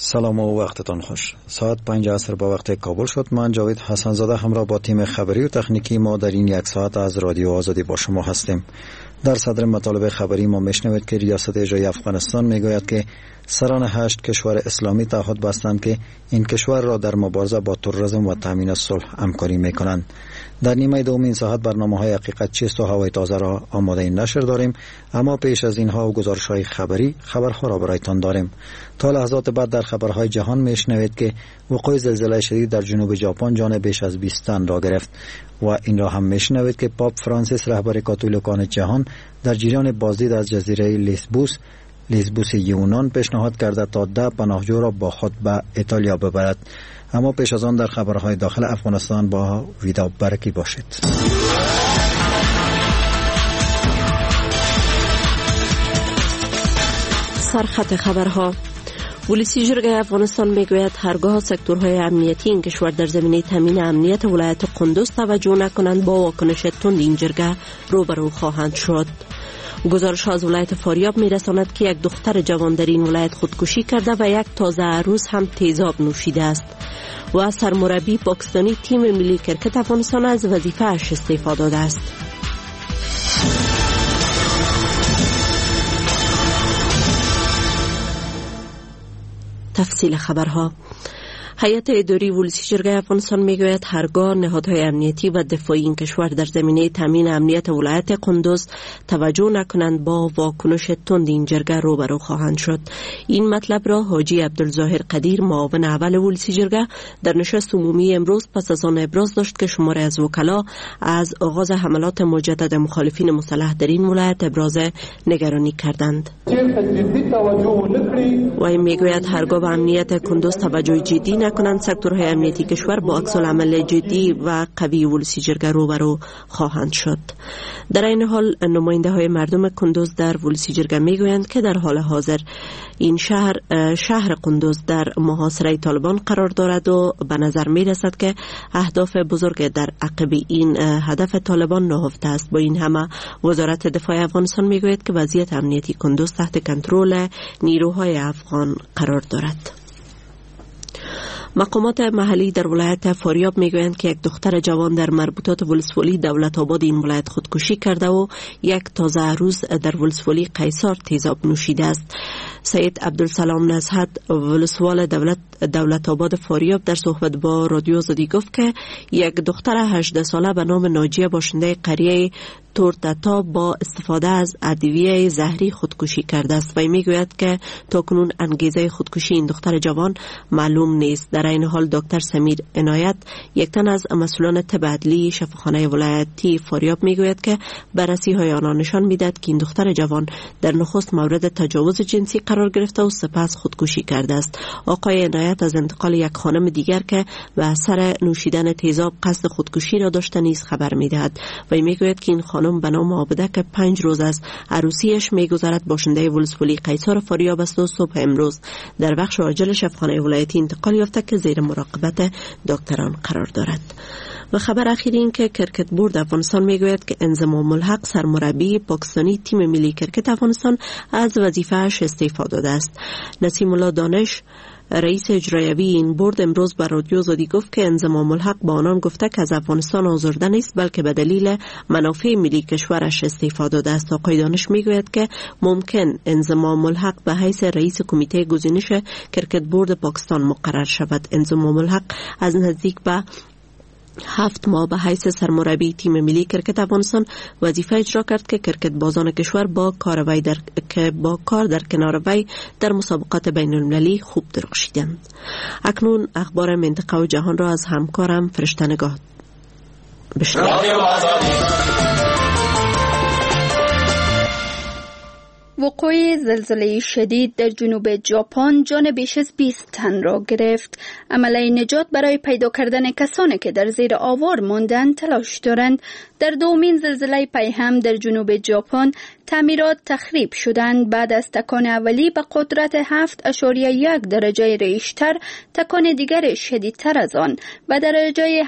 سلام و وقتتان خوش. ساعت 5 عصر با وقت کابل شد. من جاوید حسن زاده همراه با تیم خبری و تکنیکی ما در این یک ساعت از رادیو آزادی با شما هستیم. در صدر مطالب خبری ما میشنوید که ریاست اجرایی افغانستان میگوید که سران 8 کشور اسلامی تعهد بستند که این کشور را در مبارزه با تروریسم و تامین صلح همکاری میکنند. در نیمه دوم این ساعت برنامه‌های حقیقت چیست و هوای تازه را آماده نشر داریم، اما پیش از اینها و گزارش‌های خبری خبرها را برایتان داریم. تا لحظات بعد در خبرهای جهان میشنوید که وقوع زلزله شدید در جنوب ژاپن جان بیش از 20 تن را گرفت و این را هم میشنوید که پاپ فرانسیس رهبر کاتولیکان جهان در جریان بازدید از جزیره لیسبوس یونان پیشنهاد کرده تا 10 پناهجو را با خود به ایتالیا ببرد. اما پیش از آن در خبرهای داخل افغانستان با ویدا برکی باشید. سرخط خبرها. پلیسی جرگه افغانستان میگوید هرگاه سکتورهای امنیتی این کشور در زمینه تامین امنیت ولایت قندوز توجه نکنند با واکنش تند این جرگه روبرو خواهند شد. گزارش از ولایت فاریاب میرساند که یک دختر جوان در این ولایت خودکشی کرده و یک تازه عروس هم تیزاب نوشیده است و سرمربی پاکستانی تیم ملی کرکت افغانستان از وظیفه اش استعفا داده است. تفصیل خبرها. هیئت اداری ولسی جرگه افغانستان میگوید هرگاه نهادهای امنیتی و دفاعی این کشور در زمینه تامین امنیت ولایت قندوز توجه نکنند با واکنش تند این جرگه روبرو خواهند شد. این مطلب را حاجی عبدالظاهر قدیر معاون اول ولسی جرگه در نشست عمومی امروز پس از آن ابراز داشت که شماری از وکلا از آغاز حملات مجدد مخالفین مسلح در این ولایت ابراز نگرانی کردند. و این میگوید هرگاه به امنیت قندوز توجه جدی نکنند سکتورهای امنیتی کشور با عکس‌العمل جدی و قوی ولسی جرگه روبرو خواهند شد. در این حال نماینده های مردم قندوز در ولسی جرگه میگویند که در حال حاضر این شهر قندوز در محاصره طالبان قرار دارد و به نظر می رسد که اهداف بزرگ در عقب این هدف طالبان نهفته است. با این همه وزارت دفاع افغانستان میگوید که وضعیت امنیتی قندوز تحت کنترل نیروهای افغان قرار دارد. مقامات محلی در ولایت فاریاب میگویند که یک دختر جوان در مربوطات ولسوالی دولت آباد این ولایت خودکشی کرده و یک تازه عروس در ولسوالی قیصار تیزاب نوشیده است. سید عبدالسلام نزهت ولسوال دولت آباد فاریاب در صحبت با رادیو آزادی گفت که یک دختر 18 ساله به نام ناجیه باشنده قریه تورتتا با استفاده از ادویه زهری خودکشی کرده است و میگوید که تاکنون انگیزه خودکشی این دختر جوان معلوم نیست. در این حال دکتر سمیر عنایت یک تن از مسئولان طب عدلی شفاخانه ولایتی فاریاب میگوید که بررسی های آنها نشان میدهد که این دختر جوان در نخست مورد تجاوز جنسی قرار گرفته و سپس خودکشی کرده است. آقای عنایت از انتقال یک خانم دیگر که به اثر نوشیدن تیزاب قصد خودکشی را داشته نیز خبر میدهد و میگوید که این خانم به نام عابده که 5 روز از عروسیش میگذرد باشنده ولسوالی قیصار فاریاب است و صبح امروز در بخش عاجل شفاخانه ولایتی انتقال یافته که زیر مراقبت دکتران قرار دارد. و خبر اخیر این که کرکت بورد افغانستان میگوید که انضمام الحق سرمربی پاکستانی تیم ملی کرکت افغانستان از وظیفه‌اش استعفا داده است. نسیم الله دانش رئیس اجرایی این بورد امروز بر رادیو آزادی گفت که انضمام الحق با آنان گفته که از افغانستان آزرده نیست بلکه به دلیل منافع ملی کشورش استعفا داده است. آقای دانش میگوید که ممکن انضمام الحق به حیث رئیس کمیته گزینش کرکت بورد پاکستان مقرر شود. انضمام الحق از نزدیک به 7 ماه به حیث سرمربی تیم ملی کرکت افغانستان وظیفه اجرا کرد که کرکت بازان کشور با کار در کنار وی در مسابقات بین المللی خوب درخشیدند. اکنون اخبار منطقه و جهان را از همکارم فرشته نگاه بشنوید. وقوع زلزله شدید در جنوب ژاپن جان بیش از 20 تن را گرفت. عمله نجات برای پیدا کردن کسانی که در زیر آوار ماندند تلاش دارند. در دومین زلزله پی هم در جنوب ژاپن تعمیرات تخریب شدند. بعد از تکان اولی به قدرت 7.1 درجه ریشتر، تکان دیگر شدیدتر از آن به درجه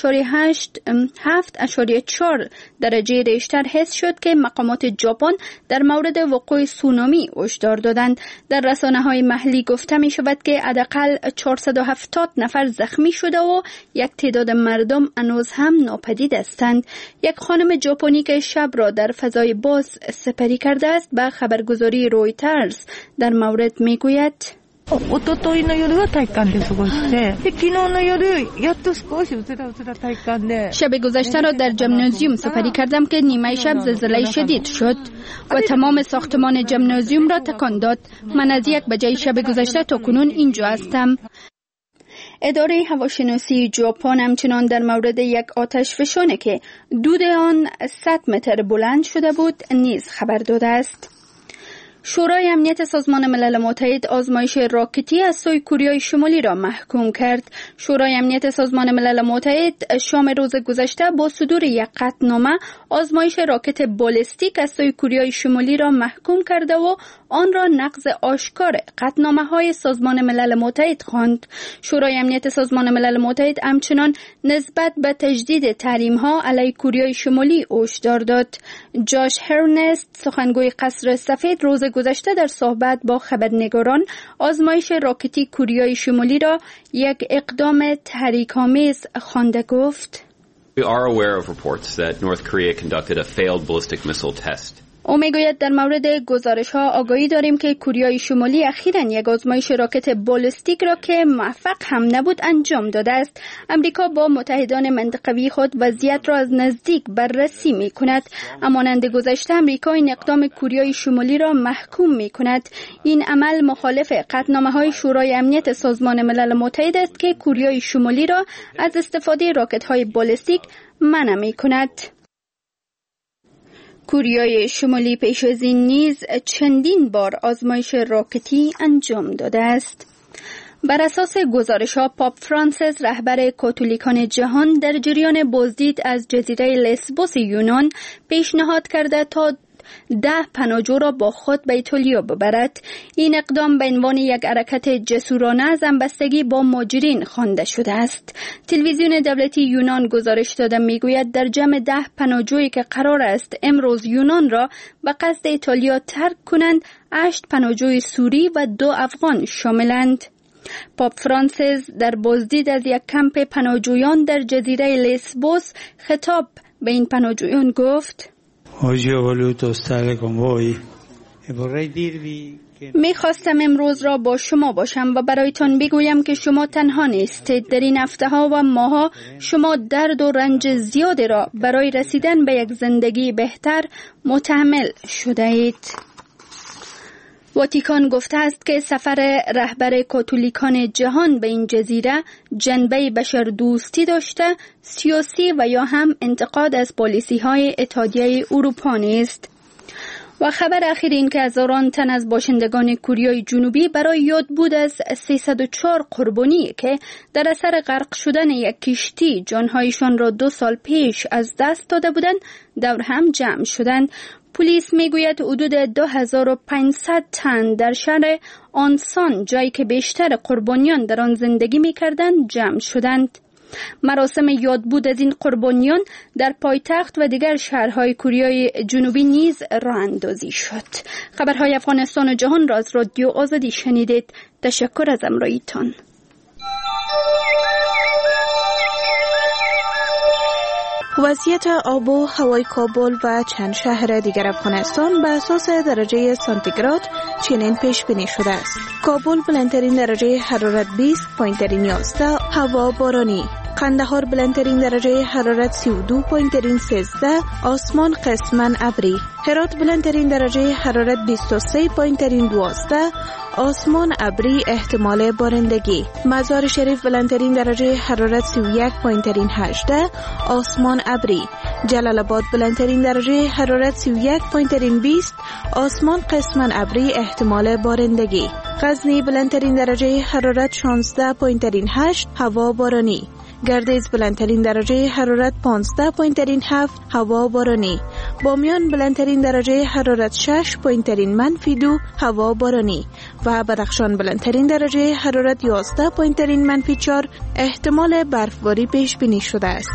7.4 درجه ریشتر حس شد که مقامات ژاپن در مورد وقوع سونامی هشدار دادند. در رسانه‌های محلی گفته می شود که حداقل 470 نفر زخمی شده و یک تعداد مردم هنوز هم ناپدید هستند. یک خانم ژاپنی که شب را در فضای باز سپری کرده است به خبرگزاری رویترز در مورد می گوید: شب گذشته را در ژیمنازیوم سپری کردم که نیمه شب زلزله شدید شد و تمام ساختمان ژیمنازیوم را تکان داد. من از 1 بجه شب گذشته تا کنون اینجا هستم. اداره هواشناسی ژاپن همچنان در مورد یک آتش فشانی که دود آن 100 متر بلند شده بود نیز خبر داده است. شورای امنیت سازمان ملل متحد آزمایش راکتی از سوی کره شمالی را محکوم کرد. شورای امنیت سازمان ملل متحد شام روز گذشته با صدور یک قطعنامه آزمایش راکت بالستیک از سوی کره شمالی را محکوم کرده و آن را نقض آشکار قطعنامه‌های سازمان ملل متحد خواند. شورای امنیت سازمان ملل متحد همچنان نسبت به تجدید تحریم‌ها علیه کره شمالی هشدار داد. جاش هرنست، سخنگوی قصر سفید، روز گذشته در صحبت با خبرنگاران آزمایش راکتی کره شمالی را یک اقدام تحریک‌آمیز خوانده گفت: We are aware of reports that North Korea conducted a failed ballistic missile test. او میگوید در مورد گزارش ها آگاهی داریم که کره شمالی اخیراً یک آزمایش راکت بالستیک را که موفق هم نبود انجام داده است. امریکا با متحدان منطقوی خود وضعیت را از نزدیک بررسی می کند. همانند گذشته امریکا این اقدام کره شمالی را محکوم می کند. این عمل مخالف قطعنامه های شورای امنیت سازمان ملل متحد است که کره شمالی را از استفاده راکت های بالستیک منع می کند. کره شمالی پیش از این نیز چندین بار آزمایش راکتی انجام داده است. بر اساس گزارش‌ها پاپ فرانسیس رهبر کاتولیکان جهان در جریان بازدید از جزیره لسبوس یونان پیشنهاد کرده تا 10 پناهجو را با خود به ایتالیا ببرد. این اقدام به عنوان یک حرکت جسورانه از همبستگی با مهاجرین خوانده شده است. تلویزیون دولتی یونان گزارش داده میگوید در جمع 10 پناهجویی که قرار است امروز یونان را به قصد ایتالیا ترک کنند 8 پناهجوی سوری و 2 افغان شاملند. پاپ فرانسیس در بازدید از یک کمپ پناهجویان در جزیره لسبوس خطاب به این پناهجویان گفت: می‌خواستم امروز را با شما باشم و برایتان بگویم که شما تنها نیستید. در این هفته‌ها و ماه‌ها شما درد و رنج زیادی را برای رسیدن به یک زندگی بهتر متحمل شده اید. واتیکان گفته است که سفر رهبر کاتولیکان جهان به این جزیره جنبه بشردوستی داشته، سیاسی و یا هم انتقاد از پالیسی‌های اتحادیه اروپا نیست. و خبر اخیر این که هزاران تن از باشندگان کره جنوبی برای یاد بود از 304 قربانی که در اثر غرق شدن یک کشتی جانهایشان را 2 سال پیش از دست داده بودند دور هم جمع شدند. پلیس میگوید حدود 2500 تن در شهر آنسان، جایی که بیشتر قربانیان در آن زندگی میکردند، جمع شدند. مراسم یادبود از این قربانیان در پایتخت و دیگر شهرهای کره جنوبی نیز راه اندازی شد. خبرهای افغانستان و جهان را از رادیو آزادی شنیدید. تشکر از همراهیتان. وضعیت آب و هوای کابل و چند شهر دیگر افغانستان به اساس درجه سانتیگراد چنین پیش بینی شده است. کابل بلندترین درجه حرارت 20، پایین‌ترین 11، هوا بارانی. قندهار بلندترین درجه حرارت 32.13، آسمان قسماً ابری. هرات بلندترین درجه حرارت 23، پایین‌ترین 12، آسمان ابری احتمال بارندگی. مزار شریف بلندترین درجه حرارت 31، پایین‌ترین 18، آسمان ابری. جلال آباد بلندترین درجه حرارت 31، پایین‌ترین 20، آسمان قسماً ابری احتمال بارندگی. غزنی بلندترین درجه حرارت 16، پایین‌ترین 8، هوا بارانی. گردیز بلندترین درجه حرارت 15.7 هوا بارانی، بامیان بلندترین درجه حرارت 6.2 هوا بارانی و بدخشان بلندترین درجه حرارت 11.4 احتمال برفباری پیش بینی شده است.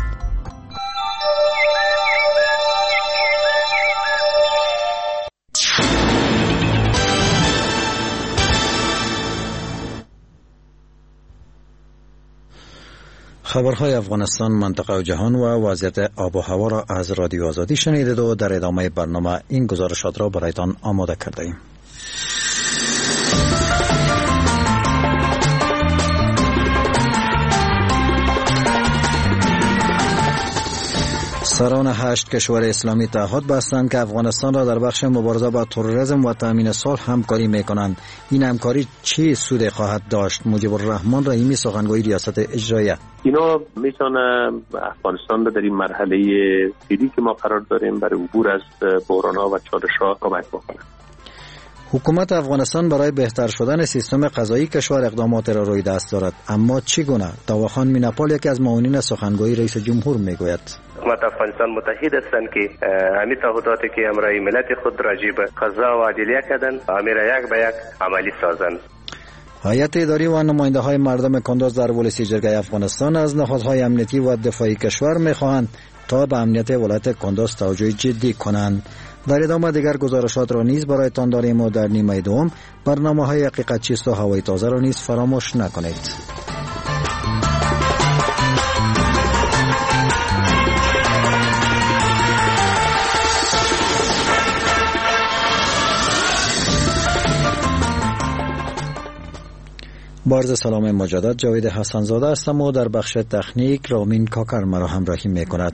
خبرهای افغانستان، منطقه و جهان و وضعیت آب و هوا را از رادیو آزادی شنیدید و در ادامه برنامه این گزارشات را برایتان آماده کرده ایم. سران 8 کشور اسلامی تعهد بستند که افغانستان را در بخش مبارزه با تروریسم و تامین صلح همکاری می‌کنند. این همکاری چه سود خواهد داشت؟ مجیب الرحمن رحیمی، سخنگوی ریاست اجراییه. اینا میتونه افغانستان را در این مرحله فعلی که ما قرار داریم برای عبور از بحران‌ها و چالش‌ها کمک بکنه. حکومت افغانستان برای بهتر شدن سیستم قضایی کشور اقدامات را روی دست دارد، اما چگونه؟ داواخان میناپال یکی از معاونین سخنگوی رئیس جمهور میگوید. حکومت افغانستان متحد هستند که همین تعهداتی که امرای ملت خود راجع به قضا و عدلیه کردن امیر یک به یک عملی سازند. هیئت اداری و نماینده های مردم کنداز در ولسی جرگه افغانستان از نهادهای امنیتی و دفاعی کشور میخواهند تا به امنیت ولایت کنداز توجه جدی کنند. در ادامه دیگر گزارشات را نیز برایتان داریم و در نیمه دوم برنامه‌های حقیقت چیست و هوای تازه را نیز فراموش نکنید. با عرض سلام مجدد، جاوید حسنزاده هستم و در بخش تکنیک رامین کاکر مرا همراهی میکند.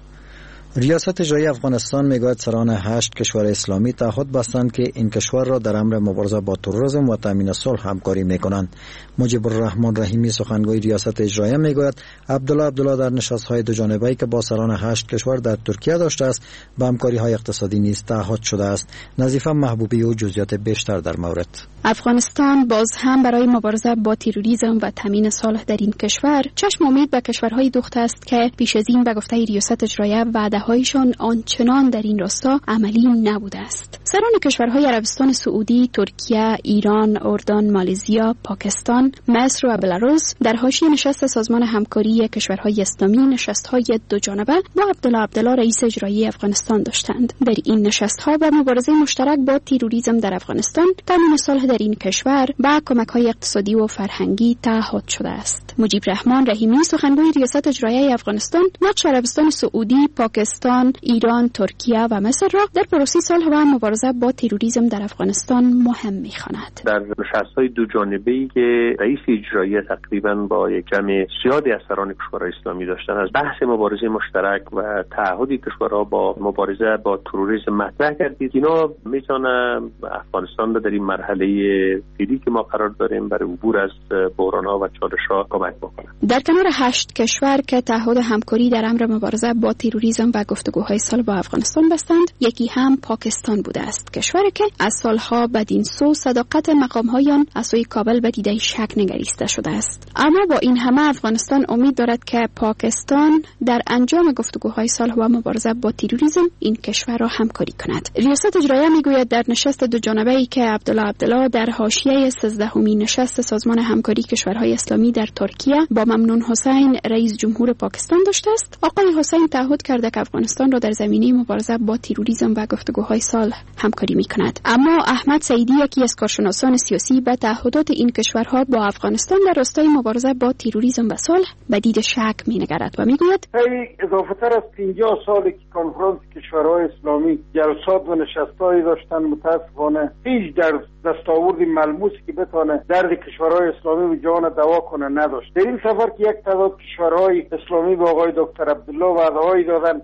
ریاست اجرایی افغانستان میگوید سران 8 کشور اسلامی تعهد بستند که این کشور را در امر مبارزه با تروریسم و تامین صلح همکاری میکنند. مجیب الرحمن رحیمی، سخنگوی ریاست اجرایی میگوید عبدالله در نشست‌های دو جانبه‌ای که با سران 8 کشور در ترکیه داشته است به همکاری‌های اقتصادی نیز تعهد شده است. نظیفه محبوبی و جزئیات بیشتر در مورد. افغانستان باز هم برای مبارزه با تروریسم و تامین صلح در این کشور چشم امید به کشورهای دوخته است که پیش از این به گفته ریاست اجرایی وعده‌هایشان آنچنان در این راستا عملی نبوده است. سران کشورهای عربستان سعودی، ترکیه، ایران، اردن، مالزیا، پاکستان، مصر و بلاروس در حاشیه نشست سازمان همکاری کشورهای اسلامی نشست‌های دو جانبه با عبدالله رئیس اجرایی افغانستان داشتند. در این نشست‌ها به مبارزه مشترک با تروریسم در افغانستان، تامین صلح در این کشور و کمک‌های اقتصادی و فرهنگی تعهد شده است. مجیب الرحمن رحیمی، سخنگوی ریاست اجرایی افغانستان، نقش عربستان سعودی، پاکستان، ایران، ترکیه و مصر را در پروسه صلح و مبارزه با تروریسم در افغانستان مهم می‌خواند. در نشست‌های دو جانبه‌ای که رئیس اجرایی تقریباً با یک جمع زیادی از سران کشورهای اسلامی داشتن، از بحث مبارزه مشترک و تعهدی کشورها با مبارزه با تروریسم مطرح کردید. اینا میتونه افغانستان را در این مرحله فعلی که ما قرار داریم برای عبور از بحران‌ها و چالش‌ها کمک بکنه. در کنار 8 کشور که تعهد همکاری در امر مبارزه با تروریسم و گفتگوهای صلح با افغانستان بستند، یکی هم پاکستان بوده است، کشوری که از سالها بدین سو صداقت مقام‌هایان از سوی کابل به دیده شک نگریسته شده است. اما با این همه افغانستان امید دارد که پاکستان در انجام گفتگوهای صلح و مبارزه با تروریسم این کشور را همکاری کند. ریاست اجرایی میگوید در نشست دو جانبه‌ای که عبدالله در حاشیه 13مین نشست سازمان همکاری کشورهای اسلامی در ترکیه با ممنون حسین رئیس جمهور پاکستان داشته است، آقای حسین تعهد کرده که افغانستان را در زمینه مبارزه با تروریسم و گفتگوهای صلح همکاری می‌کند. اما احمد سعیدی، یکی از کارشناسان سیاسی، به تعهدات این کشورها با افغانستان در راستای مبارزه با تروریسم و صلح به دید شک می‌نگرد و می‌گوید اضافه‌تر از 50 سالی که کنفرانس کشورهای اسلامی جلسات و نشست‌هایی داشتن، متأسفانه هیچ در دستاورد ملموسی که بتونه درد کشورهای اسلامی به جان دوا کنه نداشت. در این سفر که یک تعداد کشورهای اسلامی به آقای دکتر عبدالله وعده‌هایی دادن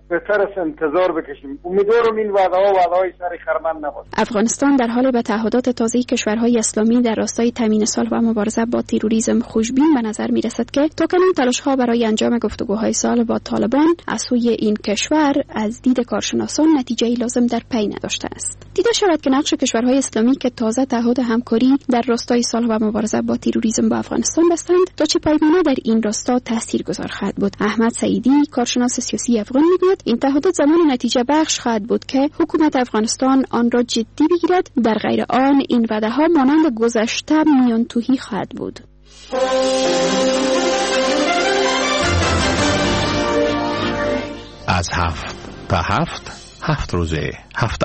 بهتر است انتظار بکشیم. امیدوارم این وعده‌های سر خرمن نباشه. افغانستان در حال به تعهدات تازه کشورهای اسلامی در راستای تامین صلح و مبارزه با تروریسم خوشبین به نظر می‌رسد که تاکنون تلاش‌ها برای انجام گفتگوهای صلح با طالبان از سوی این کشور از دید کارشناسان نتیجه لازم در پی نداشته است. دیده شود که نقش کشورهای اسلامی که تازه تعهد همکاری در راستای صلح و مبارزه با تروریسم با افغانستان بستند تا چه پایمانه در این راستا تاثیرگذار خواهد بود. احمد سعیدی کارشناس سیاسی افغان میگوید این تعهدات زمان نتیجه بخش خواهد بود که حکومت افغانستان آن را جدی بگیرد، در غیر آن این وعده‌ها مانند گذشته میان توهی خواهد بود. از 7 تا 7 روزه هفته.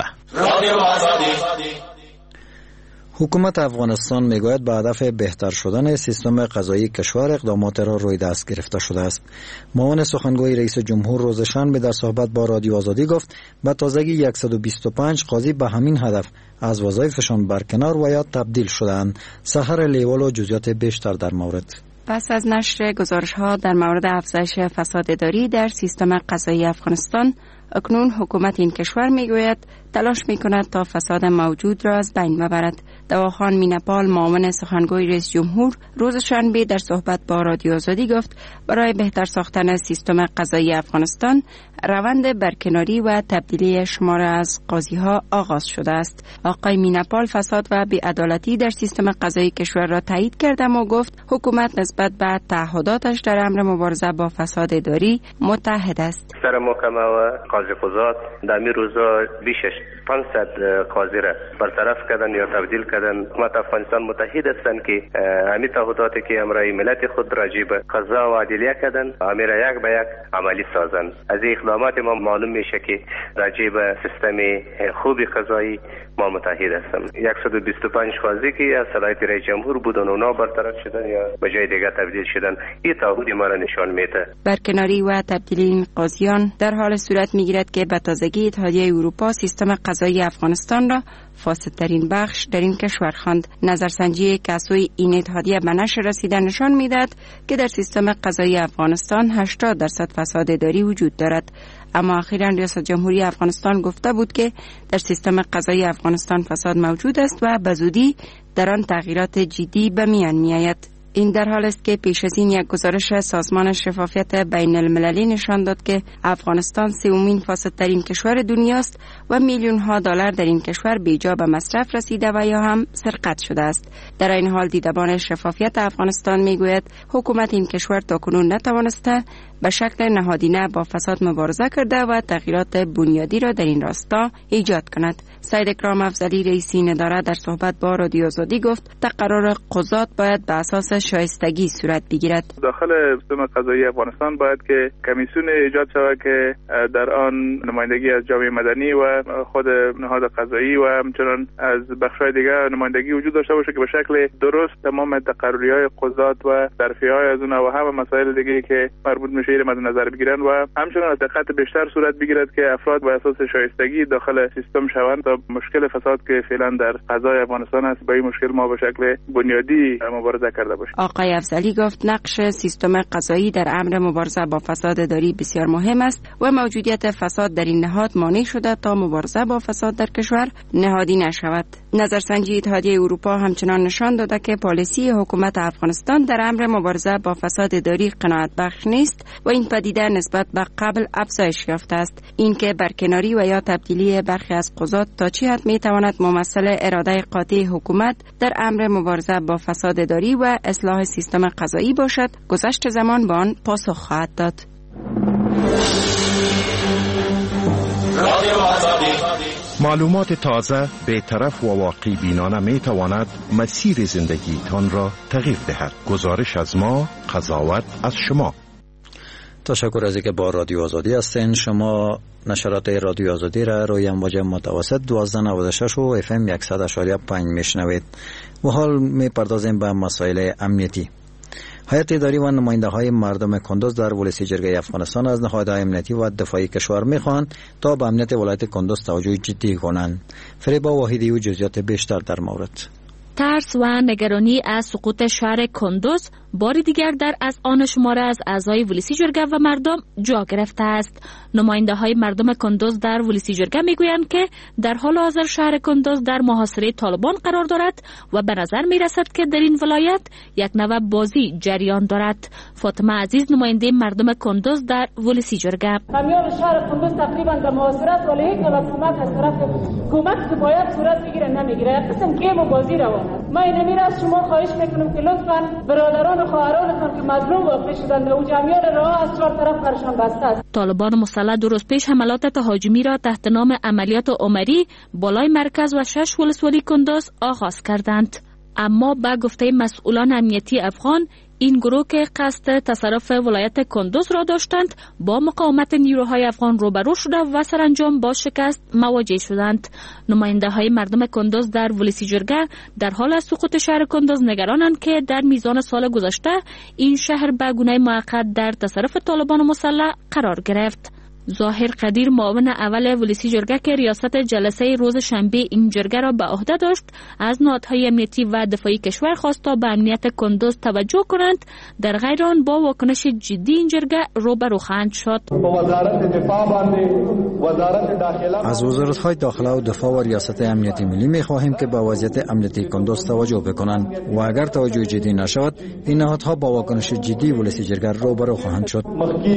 حکومت افغانستان میگوید به هدف بهتر شدن سیستم قضایی کشور اقدامات را روی دست گرفته شده است. معاون سخنگوی رئیس جمهور روز شنبه در صحبت با رادیو آزادی گفت به تازگی 125 قاضی به همین هدف از وظایفشان برکنار و یا تبدیل شدند. سحر لیوال و جزئیات بیشتر در مورد. پس از نشر گزارش‌ها در مورد افزایش فساد اداری در سیستم قضایی افغانستان، اکنون حکومت این کشور میگوید تلاش میکند تا فساد موجود را از بین ببرد. دواخان مینپال معاون سخنگوی رئیس جمهور روز شنبه در صحبت با رادیو آزادی گفت برای بهتر ساختن سیستم قضایی افغانستان روند برکناری و تبدیلی شمار از قاضی ها آغاز شده است. آقای مینپال فساد و بی‌عدالتی در سیستم قضایی کشور را تایید کرد و گفت حکومت نسبت به تعهداتش در امر مبارزه با فساد اداری متحد است. سر محکمه و قاضی قضات در می روزا بیش از 500 قاضی را برطرف کردن یا تبدیل کردن. حکومت افغانستان متحد هستند که همین تعهداتی که امرای ملت خود راجع به قضا و عدلیه کردن امیر یک به یک عملی سازند. از این اقدامات ما معلوم میشه که راجع به سیستم خوب قضایی ما متحد هستیم. 125 قاضی که از صلاحیت رئیس جمهور بودن اونا برطرف شدن یا به جای دیگر تبدیل شدن. این تعهد ما را نشان میده. برکناری و تبدیلی این قاضیان در حال صورت میگیرد که به تازگی اتحادیه اروپا سیستم قضایی افغانستان را فاسدترین بخش در این کشور خواند. نظرسنجی که از سوی این اتحادیه به نشر رسیده نشان میدهد که در سیستم قضایی افغانستان 80% فساد اداری وجود دارد. اما اخیراً ریاست جمهوری افغانستان گفته بود که در سیستم قضایی افغانستان فساد موجود است و به زودی در آن تغییرات جدی به میان میآید. این در حال است که پیش از این یک گزارش سازمان شفافیت بین المللی نشان داد که افغانستان سومین فاسدترین کشور دنیاست و میلیون ها دلار در این کشور بیجا به مصرف رسیده و یا هم سرقت شده است. در این حال دیدبان شفافیت افغانستان میگوید حکومت این کشور تاکنون نتوانسته به شکل نهادینه با فساد مبارزه کرده و تغییرات بنیادی را در این راستا ایجاد کند. سید اکرام افضلی رئیس این اداره در صحبت با رادیو آزادی گفت تقرر قضات باید به اساس شایستگی صورت بگیرد. داخل سیستم قضایی افغانستان باید که کمیسیون ایجاد شود که در آن نمایندگی از جامعه مدنی و خود نهاد قضایی و همچنان از بخش‌های دیگر نمایندگی وجود داشته باشه که به شکل درست تمام تقرری‌های قضات و ترفیع‌های از اونها و همه مسائل دیگری که مربوط میشه مد نظر بگیرن و همچنان دقت بیشتر صورت بگیرد که افراد بر اساس شایستگی داخل سیستم شوند تا مشکل فساد که فعلا در قضای افغانستان است با این مشکل ما به شکل بنیادی مبارزه کرده باشیم. آقای افضلی گفت نقش سیستم قضایی در امر مبارزه با فساد اداری بسیار مهم است و موجودیت فساد در این نهاد مانع شده تا مبارزه با فساد در کشور نهادی نشود. نظرسنجی اتحادیه اروپا همچنان نشان داده که پالیسی حکومت افغانستان در امر مبارزه با فساد اداری قناعت بخش نیست و این پدیده نسبت به قبل افزایش یافته است. اینکه برکناری و یا تبدیلی برخی از قضات تا چه حد میتواند ممثل اراده قاطع حکومت در امر مبارزه با فساد اداری و اصلاح سیستم قضایی باشد، گذشت زمان به آن پاسخ خواهد داد. معلومات تازه، بی‌طرف و واقعی بینانه می تواند مسیر زندگیتان را تغییر دهد. گزارش از ما، قضاوت از شما. تشکر از اینکه با رادیو آزادی هستین. شما نشرات رادیو آزادی را روی امواج متوسط 1296 و FM 100.5 میشنوید. و حال می پردازیم به مسائل امنیتی. هیئت اداری و نماینده های مردم کندوز در ولسی جرگه افغانستان از نهادهای امنیتی و دفاعی کشور میخواهند تا به امنیت ولایت کندوز توجه جدی کنند. فریبا واحدی و جزئیات بیشتر در مورد. ترس و نگرانی از سقوط شهر کندوز بار دیگر در اذعان شماره از اعضای ولسی جرگه و مردم جا گرفته است. نماینده های مردم کندوز در ولسی جرگه میگویند که در حال حاضر شهر کندوز در محاصره طالبان قرار دارد و به نظر می رسد که در این ولایت یک نوع بازی جریان دارد. فاطمه عزیز، نماینده مردم کندوز در ولسی جرگه: کامیاب شهر کندوز تقریبا در محاصره است، ولی یک نوع کمک از طرف حکومت که باید صورت بگیره نمیگیره. قسم گیم و بازی روان است. ما این از شما خواهش میکنم که لطفاً برادران و خواهرانتان که مظلوم واقع شدند و جمعیت راه از چهار طرف برشان بسته است. طالبان مسلح 2 روز پیش حملات تهاجمی را تحت نام عملیات عمری بالای مرکز و 6 ولسوالی کندوز آغاز کردند. اما با گفته مسئولان امنیتی افغان، این گروه که قصد تصرف ولایت کندوز را داشتند با مقاومت نیروهای افغان روبرو شده و سرانجام با شکست مواجه شدند. نماینده های مردم کندوز در ولسی جرگه در حال از سقوط شهر کندوز نگرانند که در میزان سال گذشته این شهر به گونه موقت در تصرف طالبان مسلح قرار گرفت. ظاهر قدیر، معاون اول ولسی جرگه که ریاست جلسه روز شنبه این جرگه را به عهده داشت، از نهادهای امنیتی و دفاعی کشور خواست تا به امنیت کندوز توجه کنند، در غیر آن با واکنش جدی این جرگه روبرو خواهند شد. از وزارت‌های داخله و دفاع و ریاست امنیتی ملی می‌خواهیم که به وضعیت امنیتی کندوز توجه بکنند و اگر توجه جدی نشود این نهادها با واکنش جدی ولسی جرگه روبرو خواهند شد.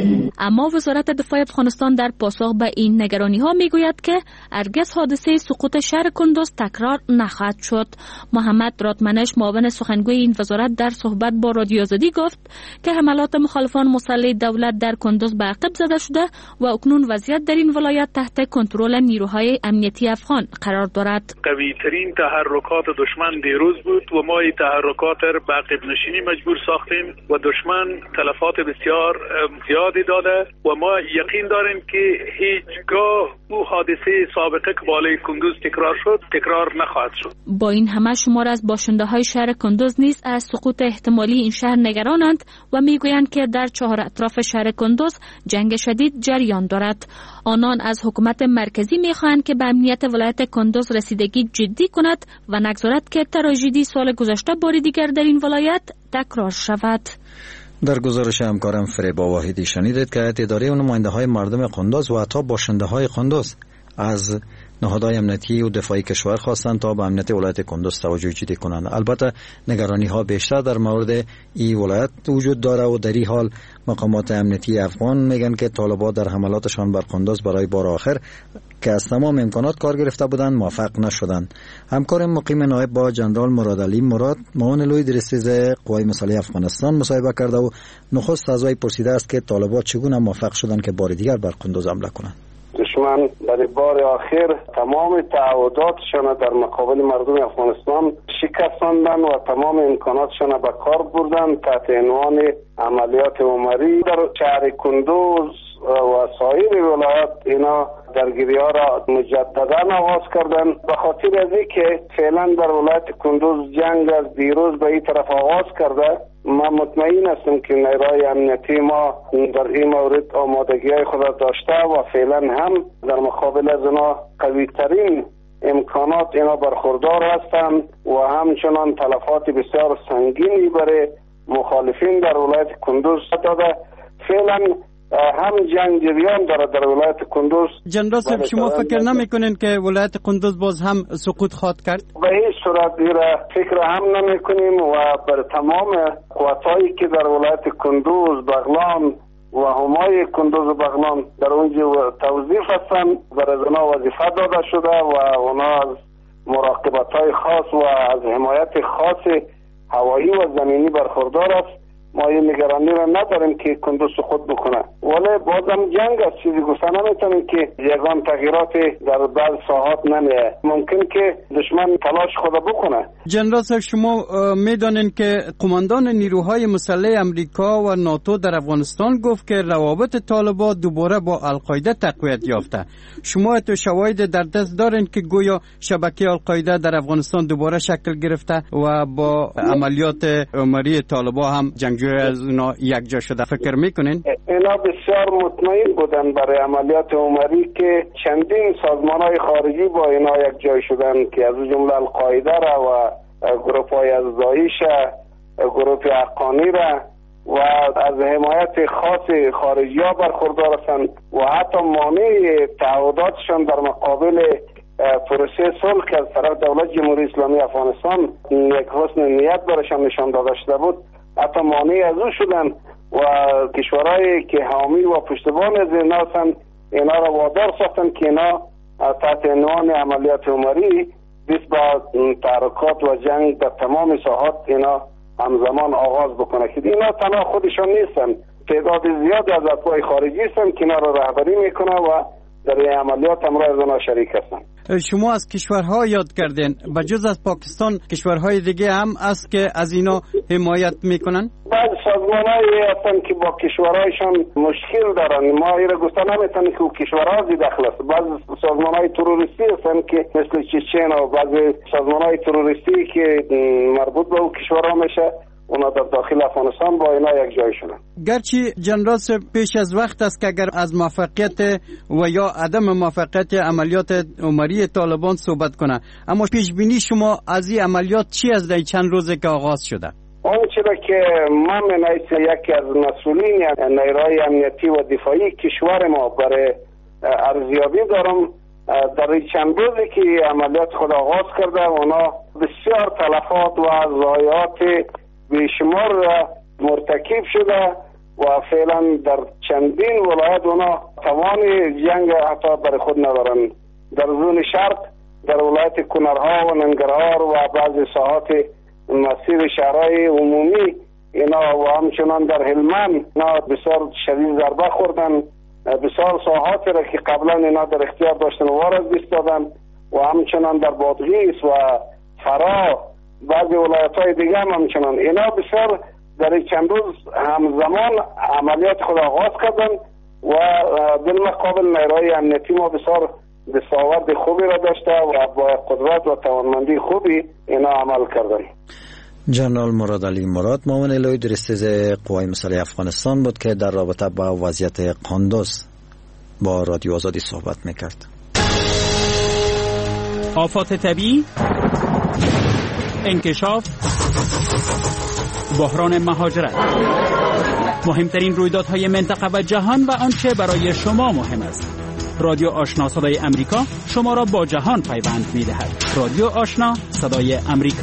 اما وزارت دفاع افغانستان در پاسخ به این نگرانی‌ها میگوید که هرگز حادثه سقوط شهر کندوز تکرار نخواهد شد. محمد راتمنش، معاون سخنگوی این وزارت، در صحبت با رادیو آزادی گفت که حملات مخالفان مسلح دولت در کندوز به عقب زده شده و اکنون وضعیت در این ولایت تحت کنترل نیروهای امنیتی افغان قرار دارد. قوی ترین تحرکات دشمن دیروز بود و ما این تحرکات را به عقب نشینی مجبور ساختیم و دشمن تلفات بسیار زیادی داده و ما یقین داریم که هیچگاه او حادثه سابقه که بالای کندوز تکرار شد تکرار نخواهد شد. با این همه شمار از باشنده های شهر کندوز نیز از سقوط احتمالی این شهر نگرانند و میگویند که در 4 اطراف شهر کندوز جنگ شدید جریان دارد. آنان از حکومت مرکزی میخواهند که به امنیت ولایت کندوز رسیدگی جدی کند و نگذارد که تراژدی سال گذشته بار دیگر در این ولایت تکرار شود. در گزارش همکارم فریبا واحدی شنیدید که اداره و نماینده های مردم کندوز و حتی باشنده های کندوز از نهادهای امنیتی و دفاعی کشور خواستند تا به امنیت ولایت کندوز توجه جدی کنند. البته نگرانی ها بیشتر در مورد این ولایت وجود داره و در این حال مقامات امنیتی افغان میگن که طالبان در حملاتشان بر کندوز برای بار آخر که از تمام امکانات کار گرفته بودند موفق نشدند. همکار مقیم نایب با جنرال مرادعلی مراد، معاون لوی درستیز قوای مسلح افغانستان، مصاحبه کرده و نخست از وی پرسیده است که طالبان چگونه موفق شدند که بار دیگر بر کندوز حمله کنند. دشمن برای بار آخر تمام تعهداتشان در مقابل مردم افغانستان شکستاندن و تمام امکاناتشان به کار بردن تحت عنوان عملیات عمری در شهر کندوز و سایر ولایات. اینا درگیری ها را مجددا آغاز کردن به خاطر از اینکه فعلا در ولایت کندوز جنگ از دیروز به این طرف آغاز کرده. ما مطمئن هستم که نیروهای امنیتی ما در این مورد آمادگی های خود داشته و فعلا هم در مقابل از اونا قوی ترین امکانات اینا برخوردار هستند و همچنان تلفات بسیار سنگینی برای مخالفین در ولایت کندوز داده. فعلا هم جنگ جریان داره در ولایت کندوز. جنرال صاحب، شما فکر نمیکنین که ولایت کندوز باز هم سقوط خواهد کرد؟ به هیچ صورت فکر هم نمیکنیم و بر تمام قوتایی که در ولایت کندوز، بغلان و همای کندوز و بغلان در اونجا توظیف هستن برای اونا وظیفه داده شده و اونا از مراقبت‌های خاص و از حمایت خاص هوایی و زمینی برخوردار است. ما این نگرانی را نداریم که کندوز خود بکنه، ولی بازم جنگ است. چیزی گفته نمیتونیم که یگان تغییرات در بعض ساحات نمیه. ممکن که دشمن تلاش خود بکنه. جنرال صاحب، شما میدانین که قماندان نیروهای مسلح امریکا و ناتو در افغانستان گفت که روابط طالبان دوباره با القاعده تقویت یافته. شما تو شواهد در دست دارین که گویا شبکه القاعده در افغانستان دوباره شکل گرفته و با عملیات عمری طالبان هم جنگجوی از اونا یک جا شده؟ فکر میکنین؟ اینا بسیار مطمئن بودن برای عملیات عمری که چندین سازمان‌های خارجی با اینا یک جای شدن که از جمله القاعده را و گروه‌های از داعش گروه حقانی را و از حمایت خاص خارجی ها برخوردار هستند و حتی مانع تعهداتشان در مقابل پروسه صلح که از طرف دولت جمهوری اسلامی افغانستان یک حسن نیت برشان نشان داده شده بود حتی مانع از او شدن و کشورهایی که حامی و پشتیبان از اینا هستند اینا را وادار ساختن که اینا تحت عنوان عملیات عمری دست با تحرکات و جنگ در تمام ساحات اینا همزمان آغاز بکنه که اینا تنها خودشان نیستن، تعداد زیادی از اتباع خارجی هستن که اینا را رهبری میکنه و در این عملیات همراه از اینا شریک هستن. شما از کشورها یاد کردین، بجز از پاکستان کشورهای دیگه هم است که از اینا حمایت میکنن؟ بعض سازمانهایی هستن که با کشورهایشان مشکل دارن، ما ایره گفته نمیتونیم که کشورها زی دخل است. بعض سازمانهای تروریستی هستن که مثل چچن و بعض سازمانهای تروریستی که مربوط به او کشورها میشه اونا در داخل افغانستان با اینا یک جای شدن. گرچه جنرال پیش از وقت است که اگر از موفقیت و یا عدم موفقیت عملیات عمری طالبان صحبت کنه، اما پیش بینی شما از این عملیات چی از در چند روزه که آغاز شده؟ اون چیزی که من منعیس یکی از مسئولین نیروهای امنیتی و دفاعی کشور ما برای ارزیابی دارم، در چند روزی که عملیات خود آغاز کرده اونا بسیار تلفات و ضایعات بیشمار مرتکب شده و فعلا در چندین ولایت اونا توان جنگ حتی برای خود ندارن. در زون شرق در ولایت کنرها و ننگرهار و بعضی ساحات مسیر شهرهای عمومی اینا و همچنان در هلمند اینا بسیار شدید ضربه خوردن، بسیار ساحات را که قبلا اینا در اختیار داشتن وارد دادن و همچنان در بادغیس و فرا بعضی ولایت‌های دیگه هم همچنان اینا بسیار در چند روز همزمان عملیات خود آغاز کردن و بالمقابل نیروهای امنیتی ما بسیار دستاورد خوبی را داشته و با قدرت و توانمندی خوبی اینا عمل کردن. جنرال مراد علی مراد معاون الهی درستیز قوای مسلح افغانستان بود که در رابطه با وضعیت قندوز با رادیو آزادی صحبت میکرد. آفات طبیعی، انکشاف، بحران مهاجرت، مهمترین رویدادهای منطقه و جهان و آنچه برای شما مهم است. رادیو آشنا صدای امریکا شما را با جهان پیوند می‌دهد. رادیو آشنا صدای امریکا.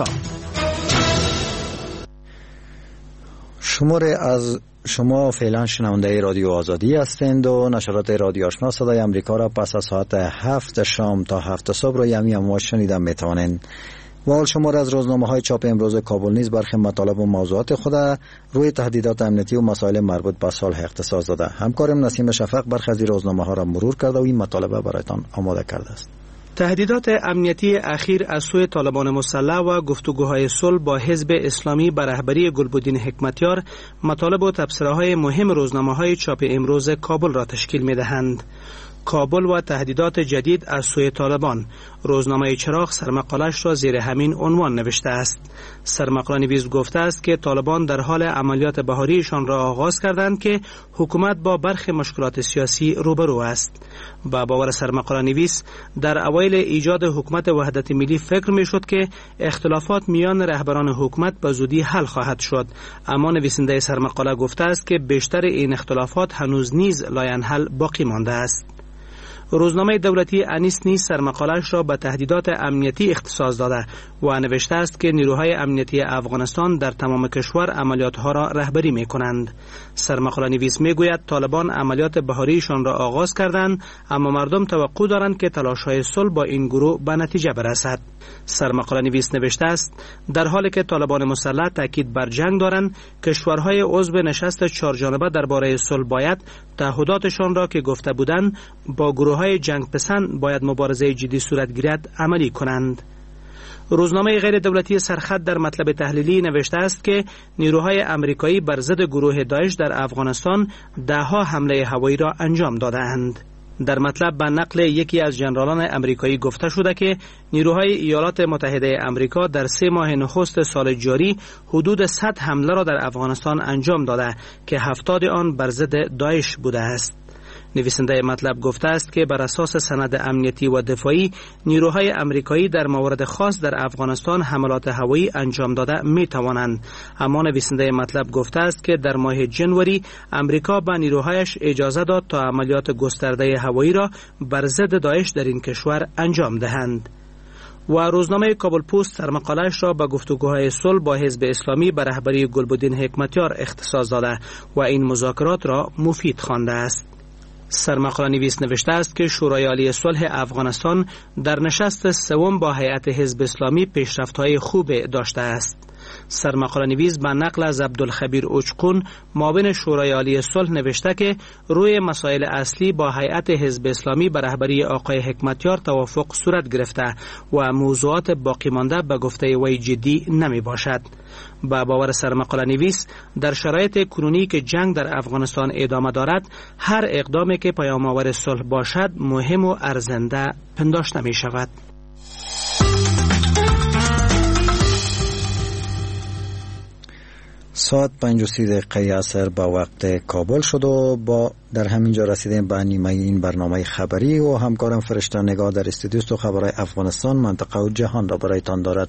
شما فعلا شنونده رادیو آزادی هستند و نشرات رادیو آشنا صدای امریکا را پس از ساعت 7 شام تا 7 صبح را یمی امواج شنیدن می‌توانند. و حال شما از روزنامه‌های چاپ امروز کابل نیز برخی مطالب و موضوعات خود روی تهدیدات امنیتی و مسائل مربوط به صلح اختصاص داده. همکارم نسیم شفق برخی از روزنامه‌ها را مرور کرده و این مطالب برایتان آماده کرده است. تهدیدات امنیتی اخیر از سوی طالبان مسلح و گفتگوهای صلح با حزب اسلامی به رهبری گلبدین حکمتیار مطالب و تبصره‌های مهم روزنامه‌های چاپ امروز کابل را تشکیل می‌دهند. کابل و تهدیدات جدید از سوی طالبان. روزنامه چراغ سرمقالش را زیر همین عنوان نوشته است. سرمقاله نویس گفته است که طالبان در حال عملیات بهاریشان را آغاز کردند که حکومت با برخی مشکلات سیاسی روبرو است. با باور سرمقاله نویس در اوایل ایجاد حکومت وحدت ملی فکر میشد که اختلافات میان رهبران حکومت به زودی حل خواهد شد، اما نویسنده سرمقاله گفته است که بیشتر این اختلافات هنوز نیز لاینحل باقی مانده است. روزنامه دولتی انیس نیز سرمقاله‌اش را به تهدیدات امنیتی اختصاص داده و نوشته است که نیروهای امنیتی افغانستان در تمام کشور عملیات‌ها را رهبری می‌کنند. سرمقاله نویس می‌گوید طالبان عملیات بهاریشان را آغاز کردند، اما مردم توقع دارند که تلاش‌های صلح با این گروه به نتیجه برسد. سرمقاله نویس نوشته است در حالی که طالبان مسلح تاکید بر جنگ دارند، کشورهای عضو نشست چهارجانبه درباره صلح باید تعهداتشان را که گفته بودند با گروه‌های جنگ پسند باید مبارزه جدی صورت گیرد عملی کنند. روزنامه غیر دولتی سرخط در مطلب تحلیلی نوشته است که نیروهای امریکایی بر ضد گروه داعش در افغانستان ده‌ها حمله هوایی را انجام داده‌اند. در مطلب به نقل یکی از ژنرالان امریکایی گفته شده که نیروهای ایالات متحده امریکا در 3 ماه نخست سال جاری حدود 100 حمله را در افغانستان انجام داده که 70 آن بر ضد داعش بوده است. نویسنده مطلب گفته است که بر اساس سند امنیتی و دفاعی نیروهای امریکایی در موارد خاص در افغانستان حملات هوایی انجام داده می توانند. اما نویسنده مطلب گفته است که در ماه جنوری امریکا به نیروهایش اجازه داد تا عملیات گسترده هوایی را بر ضد داعش در این کشور انجام دهند. و روزنامه کابل پست سرمقاله‌اش را به گفتگوهای صلح با حزب اسلامی به رهبری گلبدین حکمتیار اختصاص داده و این مذاکرات را مفید خوانده است. سرمقاله نویس نوشته است که شورای عالی صلح افغانستان در نشست سوم با هیئت حزب اسلامی پیشرفت‌های خوب داشته است. سرمقاله نویس به نقل از عبدالخبیر اوچقون معاون شورای عالی صلح نوشته که روی مسائل اصلی با هیئت حزب اسلامی به رهبری آقای حکمتیار توافق صورت گرفته و موضوعات باقی مانده به گفته وی جدی نمی باشد. با باور سرمقاله نویس در شرایط کنونی که جنگ در افغانستان ادامه دارد هر اقدامی که پیام‌آور صلح باشد مهم و ارزنده پنداشته می شود. ساعت 5:30 عصر با وقت کابل شد و با در همین جا رسیدیم به نیمه این برنامه خبری و همکارم فرشته نگاه در استودیو و خبرهای افغانستان، منطقه و جهان را برایتان دارد.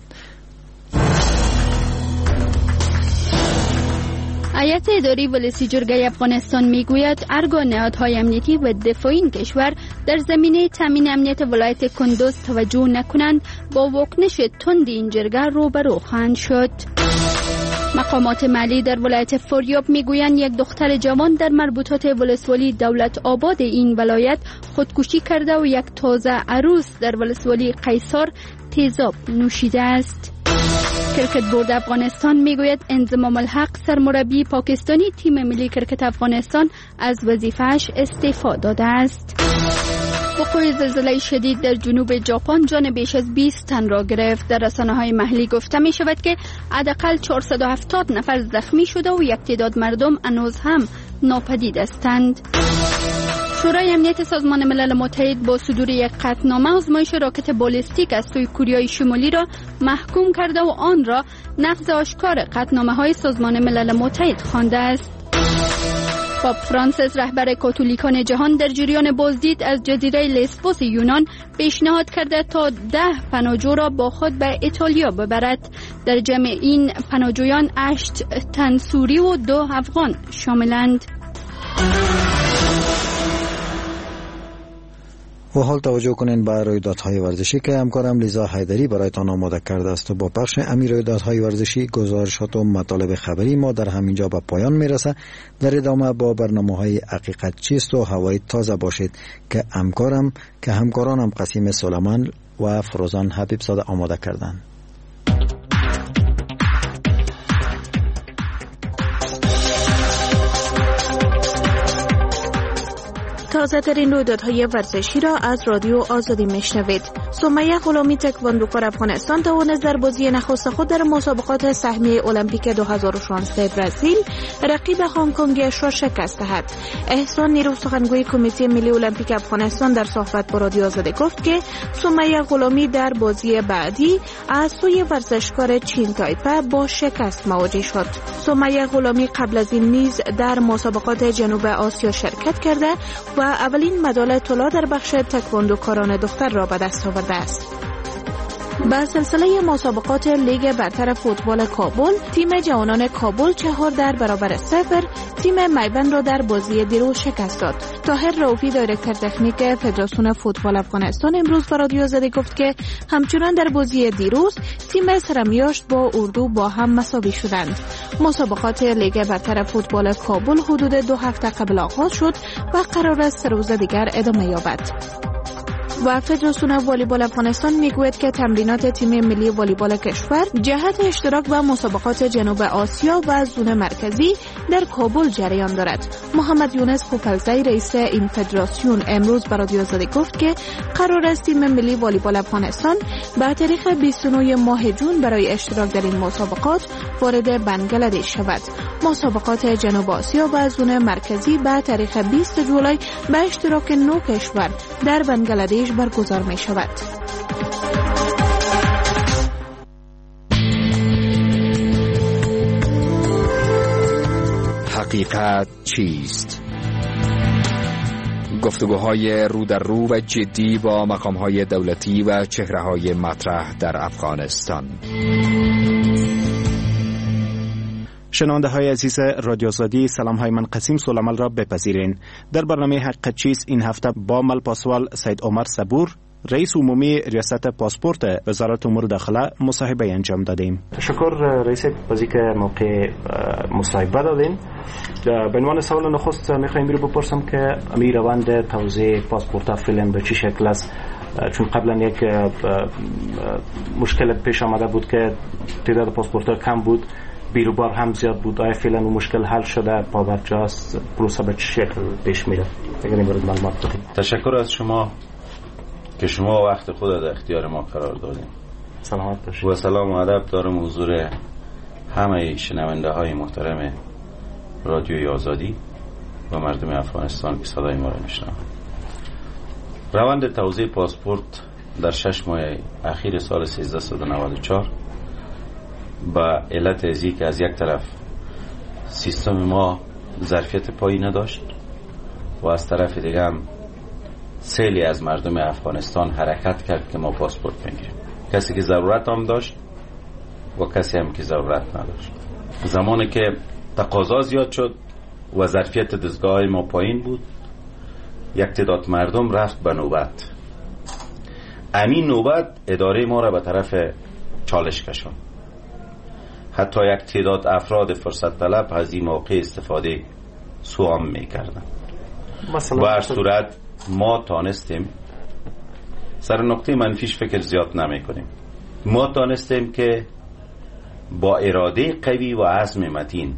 هیئت اداری ولسی جرگه افغانستان میگوید ارگان نهادهای امنیتی و دفاعی این کشور در زمینه تامین امنیت ولایت کندوز توجه نکنند با واکنش تند این جرگه روبرو خواهند شد. مقامات محلی در ولایت فاریاب میگویند یک دختر جوان در مربوطات ولسوالی دولت آباد این ولایت خودکشی کرده و یک تازه عروس در ولسوالی قیصار تیزاب نوشیده است. کرکت بورد افغانستان میگوید انضمام الحق سرمربی پاکستانی تیم ملی کرکت افغانستان از وظیفه‌اش استعفا داده است. وقوع زلزله شدید در جنوب ژاپن جان بیش از 20 تن را گرفت. در رسانه‌های محلی گفته می شود که حداقل 470 نفر زخمی شده و یک تعداد مردم هنوز هم ناپدید هستند. شورای امنیت سازمان ملل متحد با صدور یک قطعنامه آزمایش راکت بالستیک از سوی کوریای شمالی را محکوم کرده و آن را نقض آشکار قطعنامه‌های سازمان ملل متحد خوانده است. پاپ فرانسیس رهبر کاتولیکان جهان در جریان بازدید از جزیره لسبوس یونان پیشنهاد کرده تا 10 پناهجو را با خود به ایتالیا ببرد. در جمع این پناهجویان 8 تن سوری و 2 افغان شاملند. و حال توجه کنین به رویدادهای ورزشی که همکارم لیزا حیدری برایتان آماده کرده است و با بخش امیر رویدادهای ورزشی گزارشات و مطالب خبری ما در همینجا به پایان میرسه. در ادامه با برنامه‌های حقیقت چیست و هوای تازه باشید که همکارانم قسیم سلیمان و فروزان حبیب زاده آماده کردند. تازه ترین رویدادهای ورزشی را از رادیو آزادی میشنوید. سمیه غلامی تکواندوکار افغانستان توانست در بازی نخست خود در مسابقات سهمیه المپیک 2016 برزیل رقیب هنگ کنگیش را شکست دهد. احسان نیرو سخنگوی کمیته ملی المپیک افغانستان در صحبت با رادیو آزادی گفت که سمیه غلامی در بازی بعدی از سوی ورزشکار چین تایپه با شکست مواجه شد. سمیه غلامی قبل از این نیز در مسابقات جنوب آسیا شرکت کرده و اولین مدال طلا در بخش تکواندوکاران دختر را به دست آورده است. با سلسله مسابقات لیگ برتر فوتبال کابل، تیم جوانان کابل 4-0 تیم میبند را در بازی دیروز شکست داد. طاهر رؤوفی دایرکتور تکنیک فدراسیون فوتبال افغانستان امروز به رادیو آزادی گفت که همچنان در بازی دیروز تیم سرمیاشت با اردو با هم مساوی شدند. مسابقات لیگ برتر فوتبال کابل حدود 2 هفته قبل آغاز شد و قرار است 3 روز دیگر ادامه یابد. و فدراسیون والیبال افغانستان میگوید که تمرینات تیم ملی والیبال کشور جهت اشتراک در مسابقات جنوب آسیا و زون مرکزی در کابل جریان دارد. محمد یونس پوپلزی رئیس این فدراسیون امروز به رادیو آزادی گفت که قرار است تیم ملی والیبال افغانستان به تاریخ 29 ماه جون برای اشتراک در این مسابقات وارد بنگلادش شود. مسابقات جنوب آسیا و زون مرکزی به تاریخ 20 جولای به اشتراک 9 کشور در بنگلادش برگزار می شود. حقیقت چیست؟ گفتگوهای رو در رو و جدی با مقامهای دولتی و چهره‌های مطرح در افغانستان. شنونده های عزیز رادیو آزادی، سلام های من قسیم سلامال را بپذیرین. در برنامه حقیقت چیست این هفته با ملپاسوال سید عمر صبور، رئیس عمومی ریاست پاسپورت وزارت امور داخله مصاحبه انجام دادیم. تشکر رئیس بازی که موقع مصاحبه دادین. به عنوان سوال نخست میخوایم رو بپرسم که امی روند توزیع پاسپورت فعلا به چه شکل است؟ چون قبلا یک مشکل پیش آمده بود که تعداد پاسپورت ها کم بود، بیروبار هم زیاد بود. آیا فعلا اون مشکل حل شده؟ پابرجاست؟ پروسه به چه شکل پیش میره؟ اگر این مورد معلومات بدید. تشکر از شما که شما وقت خود در اختیار ما قرار دادیم. سلامت باشید. و سلام و ادب دارم حضور همه شنونده های محترم رادیوی آزادی و مردم افغانستان که صدای ما را میشنوند. روند توزیع پاسپورت در 6 ماه اخیر سال 1394 با علت ازی که از یک طرف سیستم ما ظرفیت پایی نداشت و از طرف دیگه هم سیلی از مردم افغانستان حرکت کرد که ما پاسپورت بگیریم، کسی که ضرورت هم داشت و کسی هم که ضرورت نداشت. زمانی که تقاضا زیاد شد و ظرفیت دستگاه ما پایین بود، یک تعداد مردم رفت به نوبت. امین نوبت اداره ما را به طرف چالش کشاند. حتی یک تعداد افراد فرصت طلب از این موقع استفاده سوام میکردن. و هر صورت ما تانستیم، سر نقطه منفیش فکر زیاد نمی کنیم، ما تانستیم که با اراده قوی و عزم متین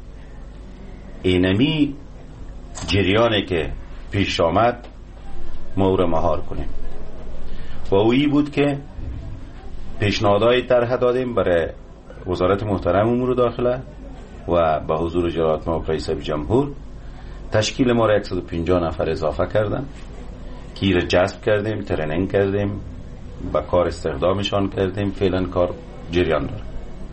اینمی جریانی که پیش آمد ما او را مهار کنیم. و اویی بود که پیشنهادهای طرح دادیم برای وزارت محترم امور داخله و به حضور جلالت مآب رئیس جمهور. تشکیل ما را 150 نفر اضافه کردن که را جذب کردیم، ترینینگ کردیم، به کار استخدامشان کردیم. فعلا کار جریان داره.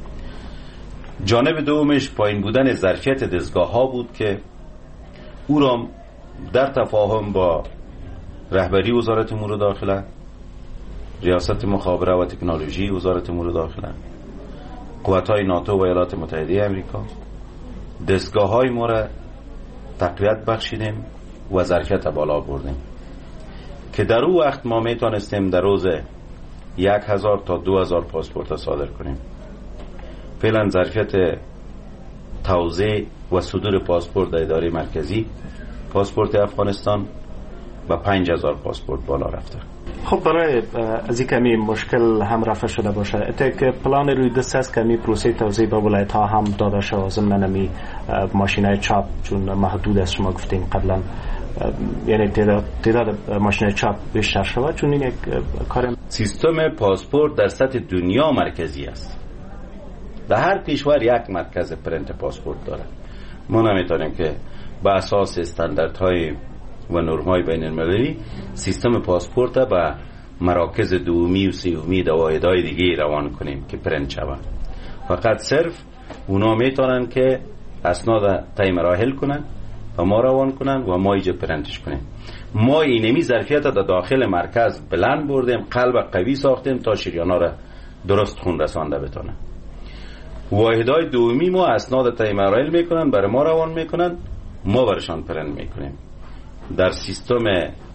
جانب دومش پایین بودن ظرفیت دستگاه ها بود که او را در تفاهم با رهبری وزارت امور داخله، ریاست مخابره و تکنولوژی وزارت امور داخله، قوت‌های ناتو و ایالات متحده آمریکا، دستگاه‌های ما را تقویت بخشیدیم و ظرفیت بالا بردیم که در اون وقت ما میتونستیم در روز 1000 تا 2000 پاسپورت صادر کنیم. فعلا ظرفیت توزیع و صدور پاسپورت در اداره مرکزی پاسپورت افغانستان و 5000 پاسپورت بالا رفته. خب برای از این کمی مشکل هم رفع شده باشه، اتک پلان روی دست است کمی پروسه توزیع به ولایت ها هم داده شد ضمن نمی ماشینای چاپ، چون محدود است شما گفتین قبلا، یعنی تعداد ماشینای چاپ بیشتر شود، چون این یک کار. سیستم پاسپورت در سطح دنیا مرکزی است. در هر کشور یک مرکز پرنت پاسپورت داره. ما نمیتونیم که به اساس استانداردهای و نرم‌های بین‌المللی سیستم پاسپورت به مراکز دومی و سومی و واحدهای دیگه روان کنیم که پرنت شود. فقط صرف اونا میتونن که اسناد طی مراحل کنن و ما روان کنن و ما اینجا پرنتش کنیم. ما اینمی ظرفیت در داخل مرکز بلند بردیم، قلب قوی ساختیم تا شریانا را درست خون رسانده بتونه. واحدهای دومی ما اسناد طی مراحل میکنن، برای ما روان میکنن، ما برشان پرنت میکنیم. در سیستم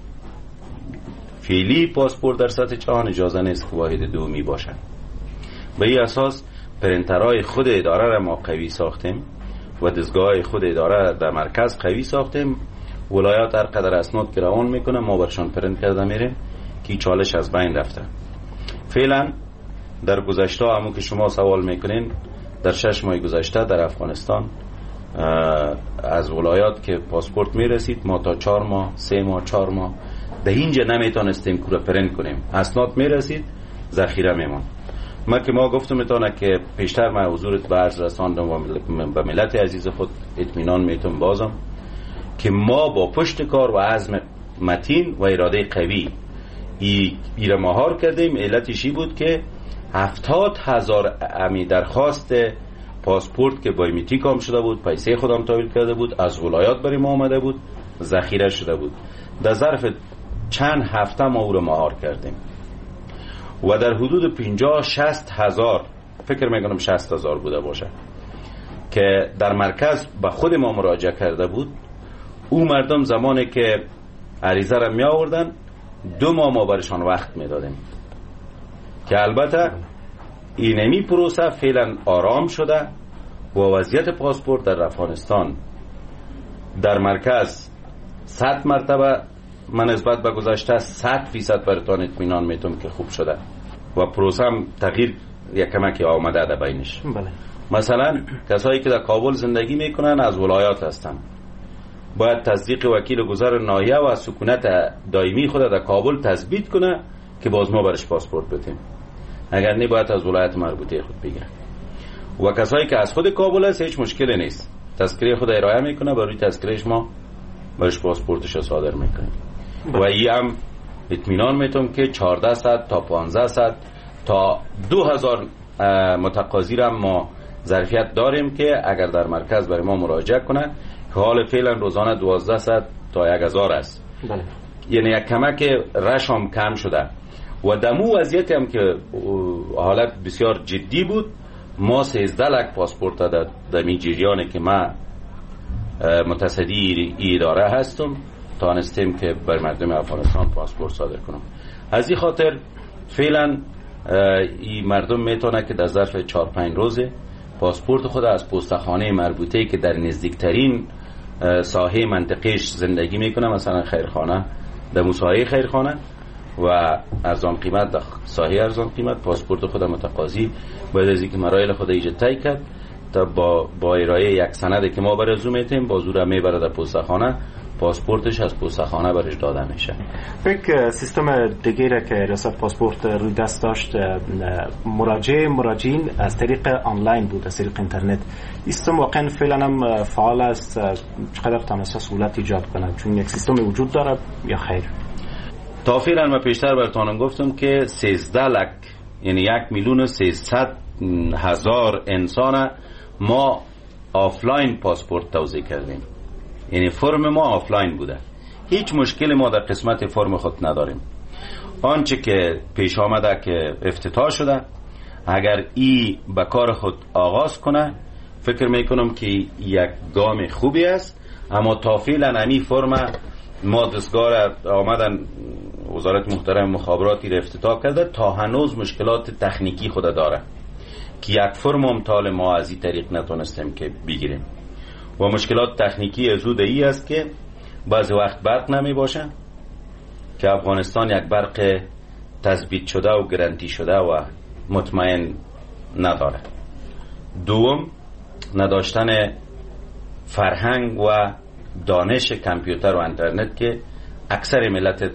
فعلی پاسپورت در سطح جهان اجازه نیست که واحد دومی باشن. به این اساس پرنترهای خود اداره را ما قوی ساختیم و دستگاه خود اداره در مرکز قوی ساختیم. ولایات هر قدر اسناد که روان میکنه ما برشان پرنت کرده میریم که چالش از بین رفته. فعلا در گذشته همون که شما سوال میکنین، در 6 ماه گذشته در افغانستان از ولایات که پاسپورت میرسید ما تا 4 ماه 3 ماه 4 ماه به اینجا نمیتونستیم کورا پرنت کنیم. اسناد میرسید ذخیره میمون. ما گفتم میتونه که پیشتر من حضورت به عرض رساندم و به ملت عزیز خود اطمینان میتونم بازم که ما با پشت کار و عزم متین و اراده قوی ایره مهار کردیم. علتشی بود که 70,000 درخواست پاسپورت که بایومتریک هم شده بود، پیسه خودم تحویل کرده بود، از ولایات برای ما آمده بود ذخیره شده بود. در ظرف چند هفته ما او رو مهار کردیم و در حدود 50-60 هزار، فکر میکنم 60 هزار بوده باشه، که در مرکز به خود ما مراجعه کرده بود. او مردم زمانی که عریضه را می آوردن 2 ماه ما برشان وقت می دادیم، که البته اینمی پروسه فعلا آرام شده و وضعیت پاسپورت در افغانستان در مرکز 100 مرتبه من نسبت به گذشته 100% براتون اطمینان میتونم که خوب شده و پروسه هم تغییر یک کمکی آمده در بینش. بله. مثلا کسایی که در کابل زندگی میکنن از ولایات هستن، باید تصدیق وکیل گذر ناحیه و سکونت دائمی خود در کابل تثبیت کنه که باز ما برش پاسپورت بدیم، اگر نه باید از ولایت مربوطه خود بگیره. و کسایی که از خود کابل هست هیچ مشکلی نیست، تذکره خود ارائه میکنه، برای تذکرهش ما برش پاسپورتش رو صادر میکنیم. و این هم اطمینان میتونم که 1400 تا 1500 تا 2000 متقاضی را ما ظرفیت داریم که اگر در مرکز برای ما مراجعه کنه، که حال فعلا روزانه 1200 تا 1000 است. بله. یعنی یک کمک رش هم کم شده و دمو وضعیت هم که حالت بسیار جدی بود، ما 13 لک پاسپورت در می جریانی که ما متصدی اداره هستم تانستیم که بر مردم افغانستان پاسپورت صادر کنم. از این خاطر فعلا این مردم میتونه که در ظرف 4-5 روزه پاسپورت خود از پستخانه مربوطه که در نزدیکترین ساحه منطقهش زندگی میکنه، مثلا خیرخانه در موساحه خیرخانه و ارزان قیمت در ساحه ارزان قیمت، پاسپورت خود متقاضی باید از اینکه مراحل خود ایجاد طی کرد تا با ارائه یک سند که ما برای میتیم با زور میبره در پستخانه، پاسپورتش از پستخانه برش داده میشه. فکر سیستم دیگه که ریاست پاسپورت روی دست داشت، مراجعین از طریق آنلاین بود، از طریق اینترنت. سیستم واقعا فعلا هم فعال است؟ چقدر تونسته سهولت ایجاد کنه؟ چون یک سیستم وجود داره یا خیر؟ تا فعلا من پیشتر براتون گفتم که 13 لک یعنی 1,300,000 انسان ما آفلاین پاسپورت توزیع کردیم، یعنی فرم ما آفلاین بوده. هیچ مشکلی ما در قسمت فرم خود نداریم. آنچه که پیش آمده که افتتاح شده، اگر ای به کار خود آغاز کنه فکر میکنم که یک گام خوبی است. اما تا فعلا امی فرم ما دستگاه آمدن وزارت محترم مخابراتی را افتتاح کرده، تا هنوز مشکلات تکنیکی خود داره که یک فرم امتحال ما از این طریق نتونستیم که بگیریم. و مشکلات تکنیکی ازود ای است که بعضی وقت برق نمی باشه، که افغانستان یک برق تثبیت شده و گرانتی شده و مطمئن نداره. دوم، نداشتن فرهنگ و دانش کامپیوتر و اینترنت که اکثر ملت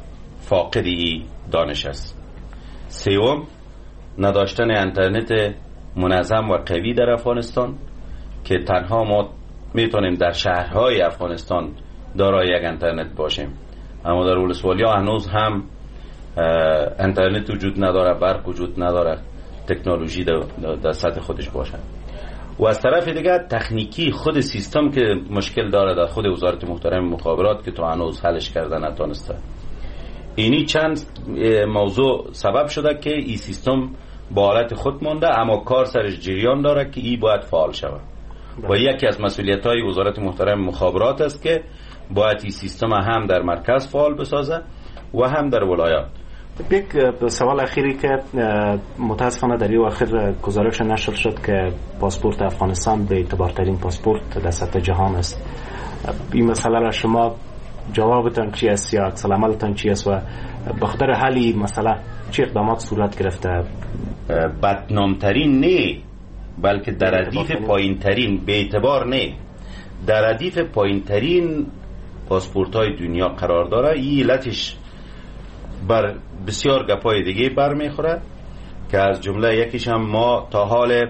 فاقدی دانش است. سوم، نداشتن اینترنت منظم و قوی در افغانستان که تنها ما میتونیم در شهرهای افغانستان دارای یک اینترنت باشیم، اما در ولسوالیا هنوز هم اینترنت وجود نداره، برق وجود نداره، تکنولوژی در سطح خودش باشه. و از طرف دیگه تکنیکی خود سیستم که مشکل داره در خود وزارت محترم مخابرات که تو هنوز حلش کرده نتونسته. اینی چند موضوع سبب شده که این سیستم با حالت خود مونده، اما کار سرش جریان داره که این باید فعال شود. و یکی از مسئولیت‌های وزارت محترم مخابرات است که باید این سیستم هم در مرکز فعال بسازه و هم در ولایات. یک سوال اخیری که متاسفانه در این اخیر گزارش نشر شد که پاسپورت افغانستان به اعتبارترین پاسپورت در سطح جهان است. این مسئله را شما جوابتان چی است یا عکس العملتان چی است و به خاطر حل این مسئله چه اقدامات صورت گرفته؟ بدنامترین نه، بلکه در ردیف پایینترین، به اعتبار نه، در ردیف پایینترین پاسپورت های دنیا قرار داره. این علتش بر بسیار گپای دیگه برمیخوره که از جمله یکیش هم ما تا حال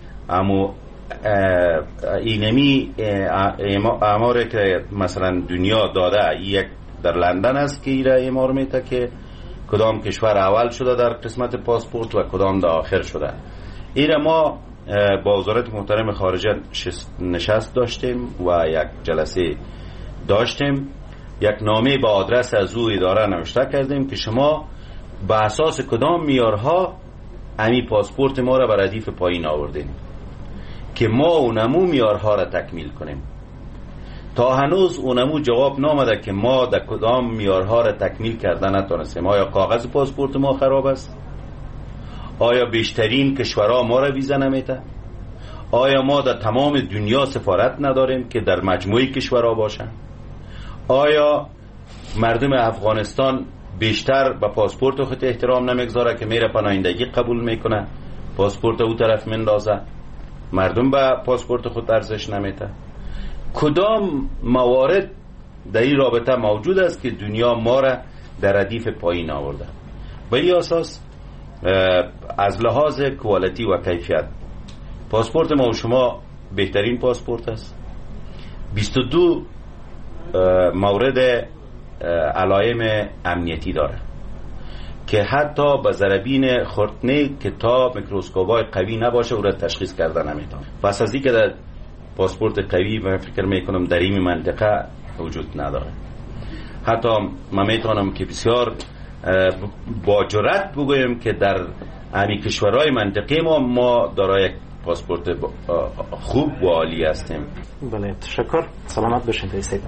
اینمی اعماری که مثلا دنیا داده، یک در لندن است که ایره اعمار میته که کدام کشور اول شده در قسمت پاسپورت و کدام در آخر شده. ایره ما با وزارت محترم خارجه نشست داشتیم و یک جلسه داشتیم، یک نامه با آدرس از او اداره نوشته کردیم که شما به اساس کدام معیارها امی پاسپورت ما را به ردیف پایین آوردین که ما اونمو معیارها را تکمیل کنیم. تا هنوز اونمو جواب نامده که ما در کدام معیارها را تکمیل کرده نتونستیم. آیا کاغذ پاسپورت ما خراب است؟ آیا بیشترین کشورها ما را ویزا نمیده؟ آیا ما در تمام دنیا سفارت نداریم که در مجموعه کشورها باشن؟ آیا مردم افغانستان بیشتر به پاسپورت خود احترام نمیگذاره که میره پناهندگی قبول میکنه، پاسپورت او طرف مندازه، مردم به پاسپورت خود ارزش نمیده؟ کدام موارد در این رابطه موجود است که دنیا ما را در ردیف پایین آورده؟ به این اساس از لحاظ کوالیتی و کیفیت پاسپورت ما و شما بهترین پاسپورت است. 22 مورد علائم امنیتی داره که حتی به ضربین خردنه که تا میکروسکوپ‌های قوی نباشه او را تشخیص کرده نمیتونه. پس از اینکه در پاسپورت قوی من فکر میکنم در این منطقه وجود نداره. حتی من میتونم که بسیار با جرأت بگویم که در همین کشورهای منطقه ما دارای یک پاسپورت خوب و عالی هستیم. بله تشکر، سلامت باشین رئیس.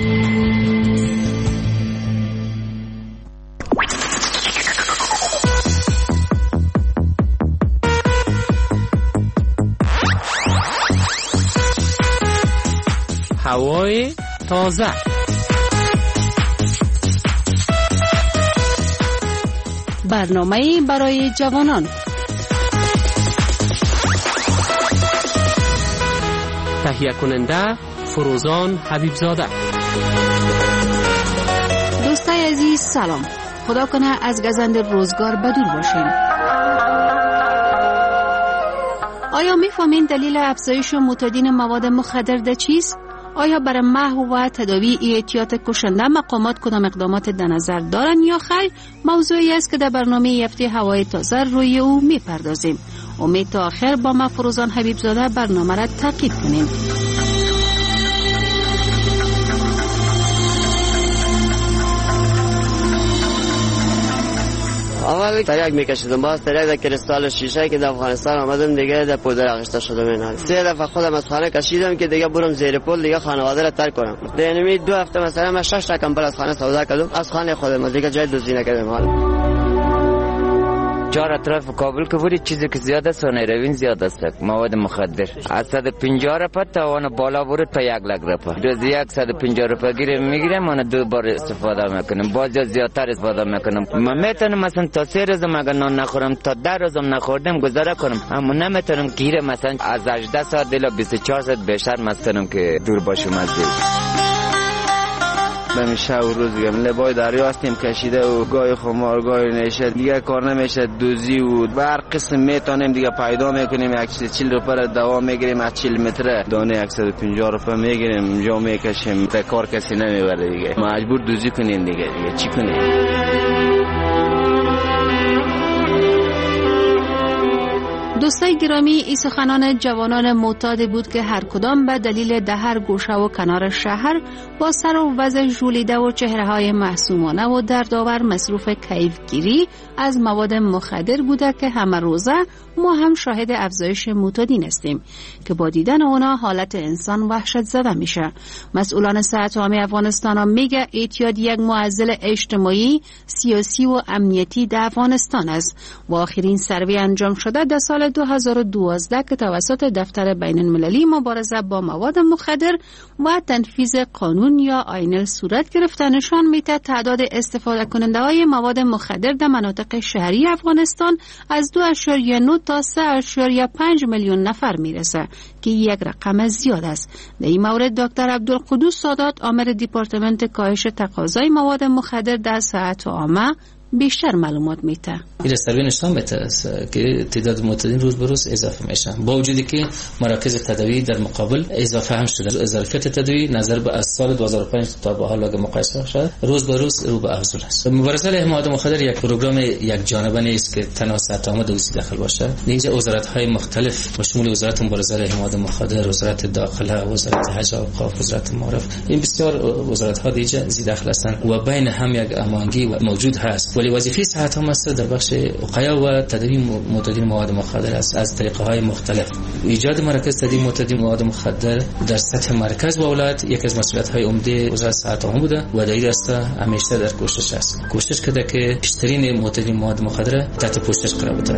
هوای تازه، برنامه برای جوانان. تهیه کننده فروزان حبیبزاده. دوستای عزیز سلام، خدا کنه از گزند روزگار بدور باشین. آیا میفهمین دلیل افزایش معتادین مواد مخدر ده چیست؟ آیا برای محو و تداوی احتیاط کشنده مقامات کدام اقدامات در نظر دارن یا خیر؟ موضوعی است که در برنامه هفته هوای تازه روی او میپردازیم. امید تا آخر با ما فروزان حبیبزاده برنامه را تعقیب کنیم. اول تریاک میکشیدم، باز تریاک در کریستال شیشه که در افغانستان آمدم دیگه در پودر آغشته شدم. این 3 دفعه خودم از خانه کشیدم که دیگه برم زیر پل دیگه خانواده را ترک کنم. یعنی 2 هفته مثلا من 6 تا کمپل از خانه سودا کردم، از خانه خودم دیگه جای دزدی نکردم. حالا چهار اطراف کابل که بودی چیزی که زیاد است و نیروین زیاد است، مواد مخدر از 150 روپیه تا اون بالا برد تا 1 لک روپیه. روزی 150 روپیه میگیرم، اون 2 بار استفاده میکنم، باز زیادتر استفاده میکنم. من میتونم مثلا تا 3 روز اگر نان نخورم تا 10 روزم نخوردم گذاره کنم، اما نمیتونم گیره مثلا از 18 ساعت تا 24 ساعت بیشتر مثلا که دور باشم از دل. همیشه و روز دیگه لبای دریا هستیم کشیده و گای خمار گای نشه دیگه کار نمیشه، دوزی و بر قسم میتونیم دیگه پیدا میکنیم. 140 روپیه دوا میگیریم، از 40 متر دانه 150 روپیه میگیریم، جا میکشیم، به کار کسی نمیبره دیگه، مجبور دوزی کنیم دیگه چی کنیم؟ دوستای گرامی، این سخنان جوانان معتاد بود که هر کدام به دلیل در هر گوشه و کنار شهر با سر و وضع ژولیده و چهره‌های معصومانه و دردآور مصروف کیفگیری از مواد مخدر بوده که همه روزه ما هم شاهد افزایش معتادین هستیم که با دیدن اونا حالت انسان وحشت زده میشه. مسئولان صحت عامه افغانستان هم میگه اعتیاد یک معضل اجتماعی، سیاسی و امنیتی در افغانستان است و آخرین سروی انجام شده در سال 2012 که توسط دفتر بین المللی مبارزه با مواد مخدر و تنفیذ قانون یا آینل صورت گرفته نشان میده تعداد استفاده کننده های مواد مخدر در مناطق شهری افغانستان از 2.9 تا 3.5 میلیون نفر میرسه که یک رقم زیاد است. در این مورد دکتر عبدالقدوس سادات، آمر دیپارتمنت کاهش تقاضای مواد مخدر در صحت عامه بیشتر معلومات میده. این سروی نشان میده که تعداد معتادین روز به روز اضافه میشن، با وجودی که مراکز تداوی در مقابل اضافه هم شده. ظرفیت تداوی نظر به از سال 2005 تا به حال اگه مقایسه شد روز به روز رو به افزایش است. مبارزه علیه مواد مخدر یک پروگرام یک جانبه نیست که تنها سرتامه دوستی داخل باشه. اینجا وزارت‌های مختلف مشمول وزارت مبارزه علیه مواد مخدر، وزارت داخله، وزارت حج و اوقاف، وزارت معارف، این بسیار وزارت‌ها دیگه زیر داخل هستند و بین هم یک هماهنگی موجود هست. ولی وظیفه صحت هم است در بخش وقایه و تداوی معتادین مواد مخدر است از طریق‌های مختلف. ایجاد مراکز تداوی معتادین مواد مخدر در سطح مرکز و ولایت یک از مسئولیت‌های عمده وزارت صحت هم بوده و در این راستا همیشه در کوشش است. کوشش کرده که بیشترین معتادین مواد مخدر تحت پوشش قرار بده.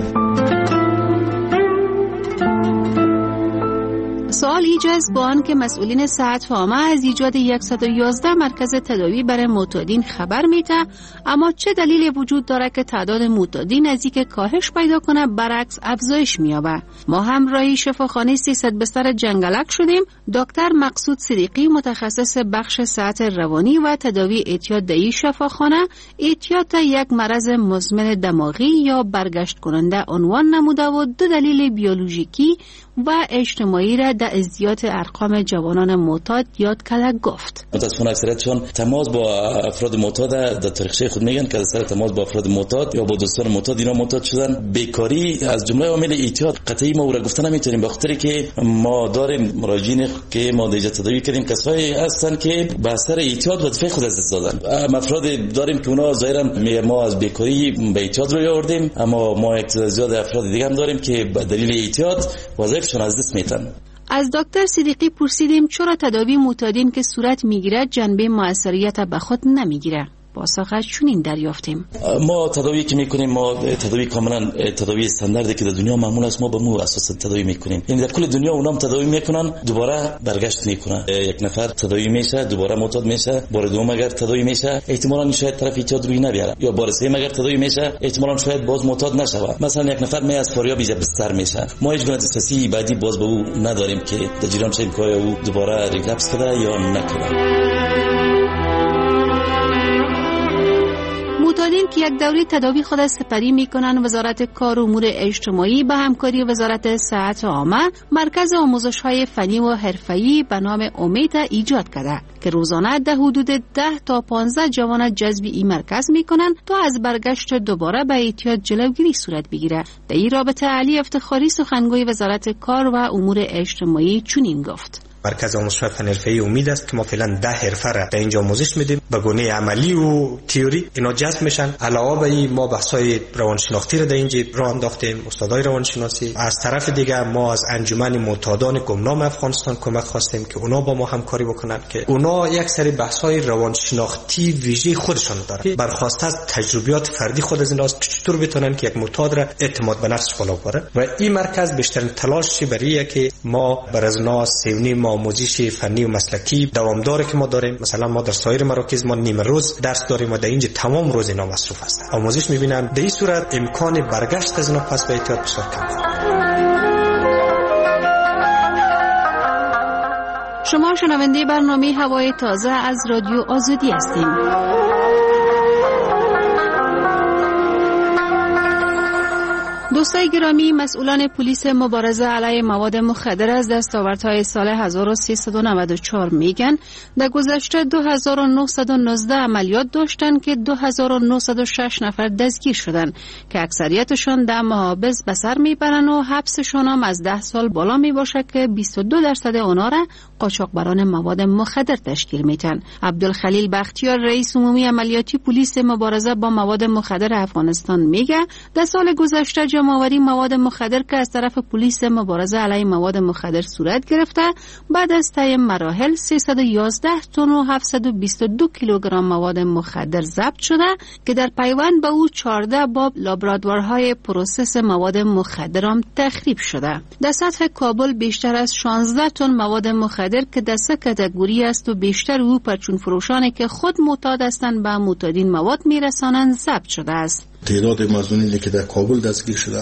سوال ایجاز با آنکه مسئولین صحت عامه از ایجاد 111 مرکز تداوی برای معتادین خبر میده، اما چه دلیلی وجود داره که تعداد معتادین از اینکه کاهش پیدا کنه برعکس افزایش می‌یابه؟ ما همراهی شفاخانه 300 بستر جنگلک شدیم. دکتر مقصود صدیقی متخصص بخش صحت روانی و تداوی اعتیاد در این شفاخانه اعتیاد یک مرض مزمن دماغی یا برگشت کننده عنوان نموده و دو دلیل بیولوژیکی و اجتماعی را در ازدیاد ارقام جوانان معتاد یاد کرده گفت. متاسفانه اکثریتشون تماس با افراد معتاد در تاریخچه خود میگن که سر تماس با افراد معتاد یا با دوستان معتاد اینا معتاد شدن. بیکاری از جمله عوامل اعتیاد قطعی ما را گفتن نمیتونیم، به خاطر که ما داریم مراجعین که ما دیجا تداوی کردیم کسایی هستن که به اثر اعتیاد وظیفه خود از دست دادن. افراد داریم که اونا ظاهرا ما از بیکاری به اعتیاد رو آوردیم، اما ما یک زیاد افراد دیگه هم داریم که به دلیل اعتیاد وظیفه‌شون از دست میدن. از دکتر صدیقی پرسیدیم چرا تداوی معتادین که صورت میگیره جنبه موثریت به خود نمیگیره. پاسخش چنین دریافتیم. ما تداوی که میکنیم، ما تداوی کاملا تداوی استانداردی که در دنیا معمول است، ما به مو اساس تداوی میکنیم. یعنی در کل دنیا اونام تداوی میکنن، دوباره برگشت میکنن. یک نفر تداوی میشه، دوباره معتاد میشه، بار دوم اگر تداوی میشه احتمالاً شاید طرف اعتیاد روی نبیاره، یا بار سوم اگر تداوی میشه احتمالاً شاید باز معتاد نشه. مثلا یک نفر می از فاریاب بیجا بستر میشه، ما هیچ گونه تسسی بعدی باز به او نداریم که در جریان شیم که او دوباره ریلپس کنه یا نکنه. معتادین که یک دوره تداوی خود سپری میکنن، وزارت کار و امور اجتماعی به همکاری وزارت صحت عامه مرکز آموزش های فنی و حرفه‌ای به نام امید ایجاد کرده که روزانه در حدود 10 تا 15 جوان جذب این مرکز میکنن تا از برگشت دوباره به اعتیاد جلوگیری صورت بگیره. در این رابطه علی افتخاری سخنگوی وزارت کار و امور اجتماعی چنین گفت. مرکز آموزش فنی حرفه‌ای امید است که ما فعلا 10 حرفه را در اینجا آموزش میدیم به گونه عملی و تئوری. اینا جذب میشن. علاوه بر این ما بحث‌های روانشناختی را در اینجا راه انداختیم، استادای روانشناسی. از طرف دیگه ما از انجمن معتادان گمنام افغانستان کمک خواستیم که اونا با ما همکاری بکنن که اونا یک سری بحث‌های روانشناختی ویژه خودشون دارن. برخواسته از تجربیات فردی خود از ایناست که چطور بتونن که یک معتاد را اعتماد به نفسش بالا ببره و این مرکز بیشترین تلاشش برای که ما بر از سیونی ما آموزش فنی و مسلکی دوامدار که ما داریم. مثلا ما در سایر مراکز ما نیم روز درس داریم و در اینجا تمام روز اینا مصروف هستن. آموزش میبینن. در این صورت امکان برگشت از اینا پس به اعتیاد بسیار کم است. شما شنونده برنامه هوای تازه از رادیو آزادی هستیم. دوستای گرامی، مسئولان پلیس مبارزه علیه مواد مخدر از دستاوردهای سال 1394 میگن در گذشته 2919 عملیات داشتن که 2906 نفر دستگیر شدن که اکثریتشان در محابس به سر میبرن و حبسشان هم از 10 سال بالا میباشه که 22% اونا را قاچاقبران مواد مخدر تشکیل میدن. عبدالخلیل بختیار رئیس عمومی عملیاتی پلیس مبارزه با مواد مخدر افغانستان میگه در سال گذشته جمع‌آوری مواد مخدر که از طرف پلیس مبارزه علیه مواد مخدر صورت گرفته بعد از طی مراحل 311 تن و 722 کیلوگرم مواد مخدر ضبط شده که در پیوند به او 14 باب لابراتوارهای پروسس مواد مخدر هم تخریب شده. در سطح کابل بیشتر از 16 تن مواد مخدر که در سه کاتگوری است و بیشتر او پرچون فروشانی که خود معتاد هستند به معتادین مواد میرسانند ضبط شده است. تعداد مظنونی که در کابل دستگیر شده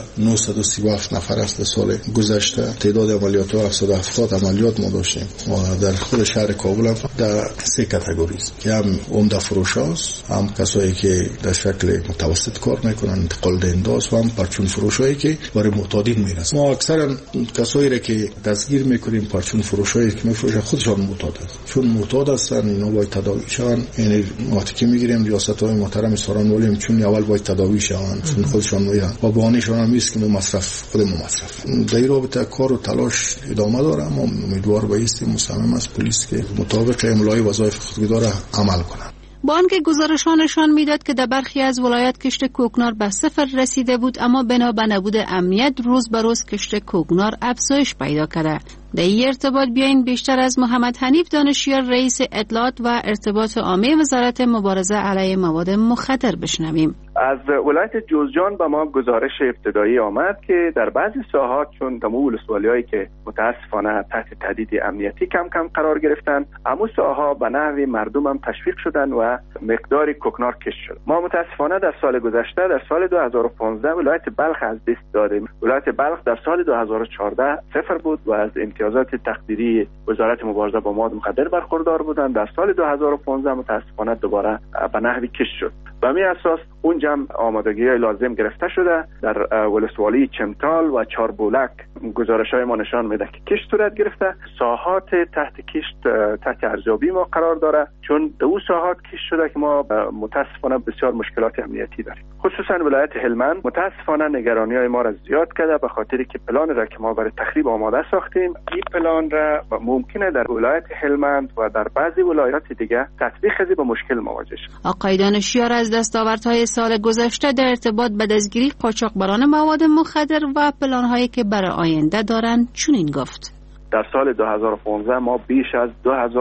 937 نفر است. در سال گذشته تعداد عملیات 770 عملیات ما داشتیم و در خود شهر کابل هم در 3 کاتگوری است که هم عمده فروشاست، هم کسایی که در شکل متوسط کار میکنن، انتقال دهنداست و هم پرچون فروشایی که برای معتادین میرسن. ما اکثرا کسایی را که دستگیر میکنیم پرچون فروشایی که میفروشن خودشان معتاد است، چون معتاد هستن اینا باید تداوی شون. یعنی وقتی که میگیریم ریاست‌های محترم ساران ولیم چون اول باید تداوی شون، چون خودشان میگن و بهانه‌شان هم نیست که ما مصرف خودمون مصرف. در این رابطه کار و تلاش ادامه داره. ما امیدوار بایستیم مصمم از پلیس که مطابق املای وظایف خودگذار عمل کنه. با آنکه گزارشانشان میداد که در برخی از ولایات کشت کوکنار به 0 رسیده بود، اما بنا به نبود امنیت روز به روز کشت کوکنار افزایش پیدا کرده. در این ارتباط بیاین بیشتر از محمد حنیف دانشیار رئیس اطلاعات و ارتباط عامه وزارت مبارزه علیه مواد مخدر بشنویم. از ولایت جوزجان به ما گزارش ابتدایی آمد که در بعضی ساحات چون تمام ولسوالی‌هایی که متاسفانه تحت تهدید امنیتی کم کم قرار گرفتن، اما ساحات به نحوی مردم هم تشویق شدن و مقدار کوکنار کشت شد. ما متاسفانه در سال گذشته در سال 2015 ولایت بلخ از دست دادیم. ولایت بلخ در سال 2014 0 بود و از امتیازات تقدیری وزارت مبارزه با مواد مخدر برخوردار بودند. در سال 2015 متاسفانه دوباره به نحوی کشت شد. به همین اساس اونجا آمادگی‌های لازم گرفته شده. در ولسوالی چمتال و چاربولک گزارش‌های ما نشان میده که کشت صورت گرفته. ساحات تحت کشت تحت ارزیابی ما قرار داره، چون دو ساحات کشت شده که ما متاسفانه بسیار مشکلات امنیتی داریم. خصوصا ولایت هلمند متاسفانه نگرانی‌های ما را زیاد کرده، به خاطری که پلان را که ما برای تخریب آماده ساختیم، این پلان را ممکنه در ولایت هلمند و در بعضی ولایات دیگه تطبیق خیلی با مشکل مواجه شد. آقای دانشیار از دستاوردهای سال گذشته در ارتباط به دستگیری قاچاقبران مواد مخدر و پلان‌هایی که برای آینده دارند چنین گفت: در سال 2015 ما بیش از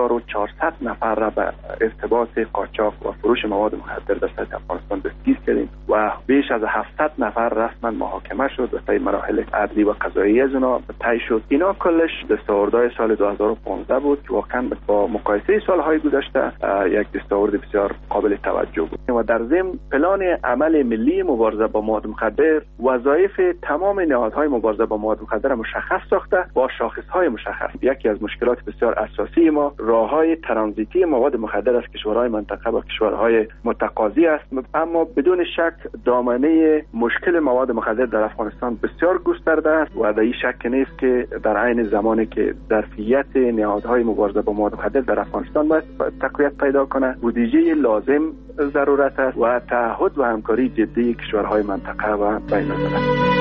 2400 نفر را به ارتباط قاچاق و فروش مواد مخدر در سطح افغانستان دستگیر کردیم و بیش از 700 نفر رسما محاکمه شد و طی مراحل عدلی و قضایی از اونا طی شد. اینا کلش دستاوردهای سال 2015 بود که واقعا با مقایسه سالهای گذشته یک دستاورد بسیار قابل توجه بود. و در ضمن پلان عمل ملی مبارزه با مواد مخدر وظایف تمام نهادهای مبارزه با مواد مخدر مشخص ساخته با شاخصهای مشخص. یکی از مشکلات بسیار اساسی ما راههای ترانزیتی مواد مخدر از کشورهای منطقه و کشورهای متقاضی است، اما بدون شک دامنه مشکل مواد مخدر در افغانستان بسیار گسترده است و در این شک نیست که در عین زمانی که ظرفیت نهادهای مبارزه با مواد مخدر در افغانستان باید تقویت پیدا کنه، بودجه لازم ضرورت است و تعهد و همکاری جدی کشورهای منطقه و بین الملل.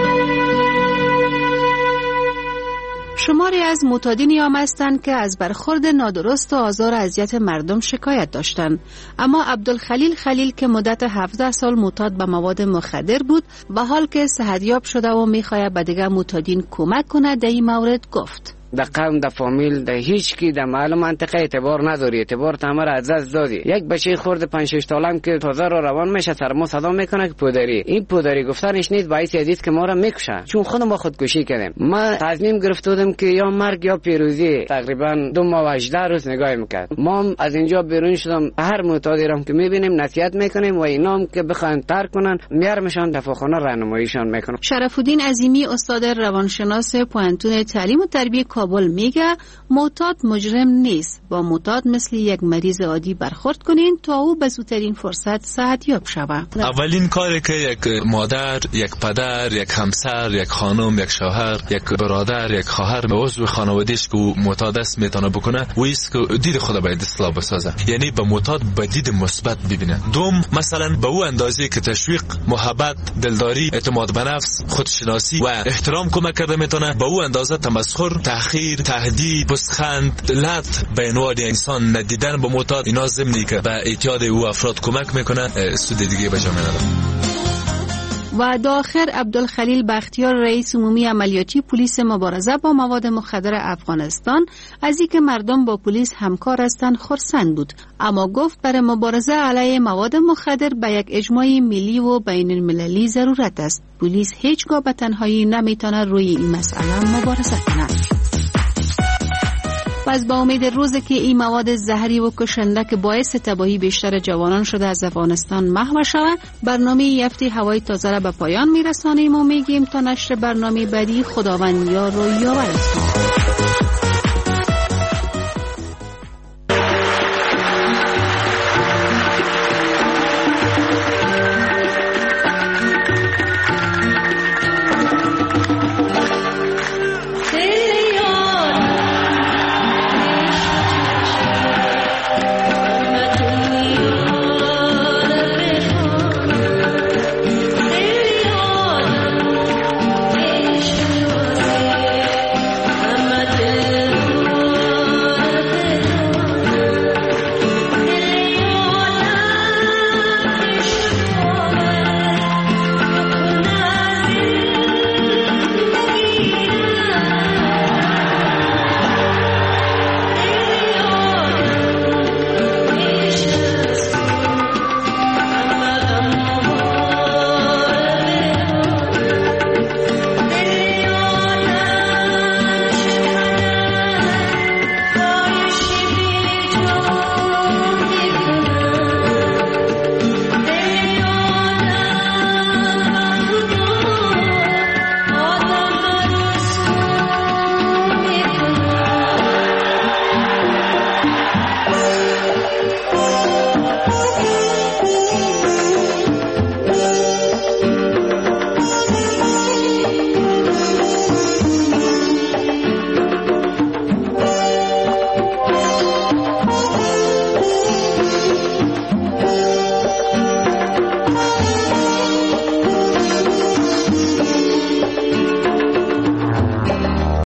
شماری از معتادین ایام هستند که از برخورد نادرست و آزار و اذیت مردم شکایت داشتند، اما عبدالخلیل خلیل که مدت 17 سال معتاد به مواد مخدر بود و حال که صحتیاب شده و می‌خواهد به دیگر معتادین کمک کند در این مورد گفت: در قوم، در فامیل، در هیچ کی در محل منطقه اعتبار نداری، اعتبار تمام را از دست دادی. یک بچه خرد 5-6 سالم که تازه را روان میشه سر ما صدا میکنه که پدری، این پدری گفتنش نیست باعث ازید که ما را میکشه، چون خود ما خودکشی کردیم. ما تصمیم گرفته بودیم که یا مرگ یا پیروزی. تقریبا 2 ماه و 18 روز نگاه میکرد. ما از اینجا بیرون شدم، هر معتادی را که میبینیم نصیحت میکنیم و اینا هم که بخوان ترک کنن میارمشان دفاعخانه راهنماییشان میکنیم. شرف‌الدین عظیمی استاد روانشناس پوهنتون تعلیم و تربیت کابل میگه معتاد مجرم نیست، با معتاد مثل یک مریض عادی برخورد کنین تا او به زودترین فرصت صحتیاب شود. اولین کاری که یک مادر، یک پدر، یک همسر، یک خانم، یک شوهر، یک برادر، یک خواهر به عضو خانواده‌اش که معتاد است میتونه بکنه و است که دید خود باید اصلاح بسازه، یعنی به معتاد به دید مثبت ببینه. دوم، مثلا به او اندازه که تشویق، محبت، دلداری، اعتماد به نفس، خودشناسی و احترام کمک کرده میتونه به او اندازه تمسخر، تحقیر، تهدید، پسخند، لط به عنوان انسان ندیدن به معتاد، اینا ضمنی که به اعتیاد او افراد کمک میکنه، سود دیگه به جامعه نداره. و داخل عبدالخلیل بختیار رئیس عمومی عملیاتی پلیس مبارزه با مواد مخدر افغانستان از اینکه مردم با پلیس همکار هستند خرسند بود، اما گفت برای مبارزه علیه مواد مخدر به یک اجماع ملی و بین المللی ضرورت است. پلیس هیچگاه به تنهایی نمیتونه روی این مسئله مبارزه کنه. و از با امید روزی که این مواد زهری و کشنده که باعث تباهی بیشتر جوانان شده از افغانستان محو شود، برنامه این هفته هوای تازه را به پایان میرسانیم و میگیم تا نشر برنامه بعدی خداوند یار و یاورتان.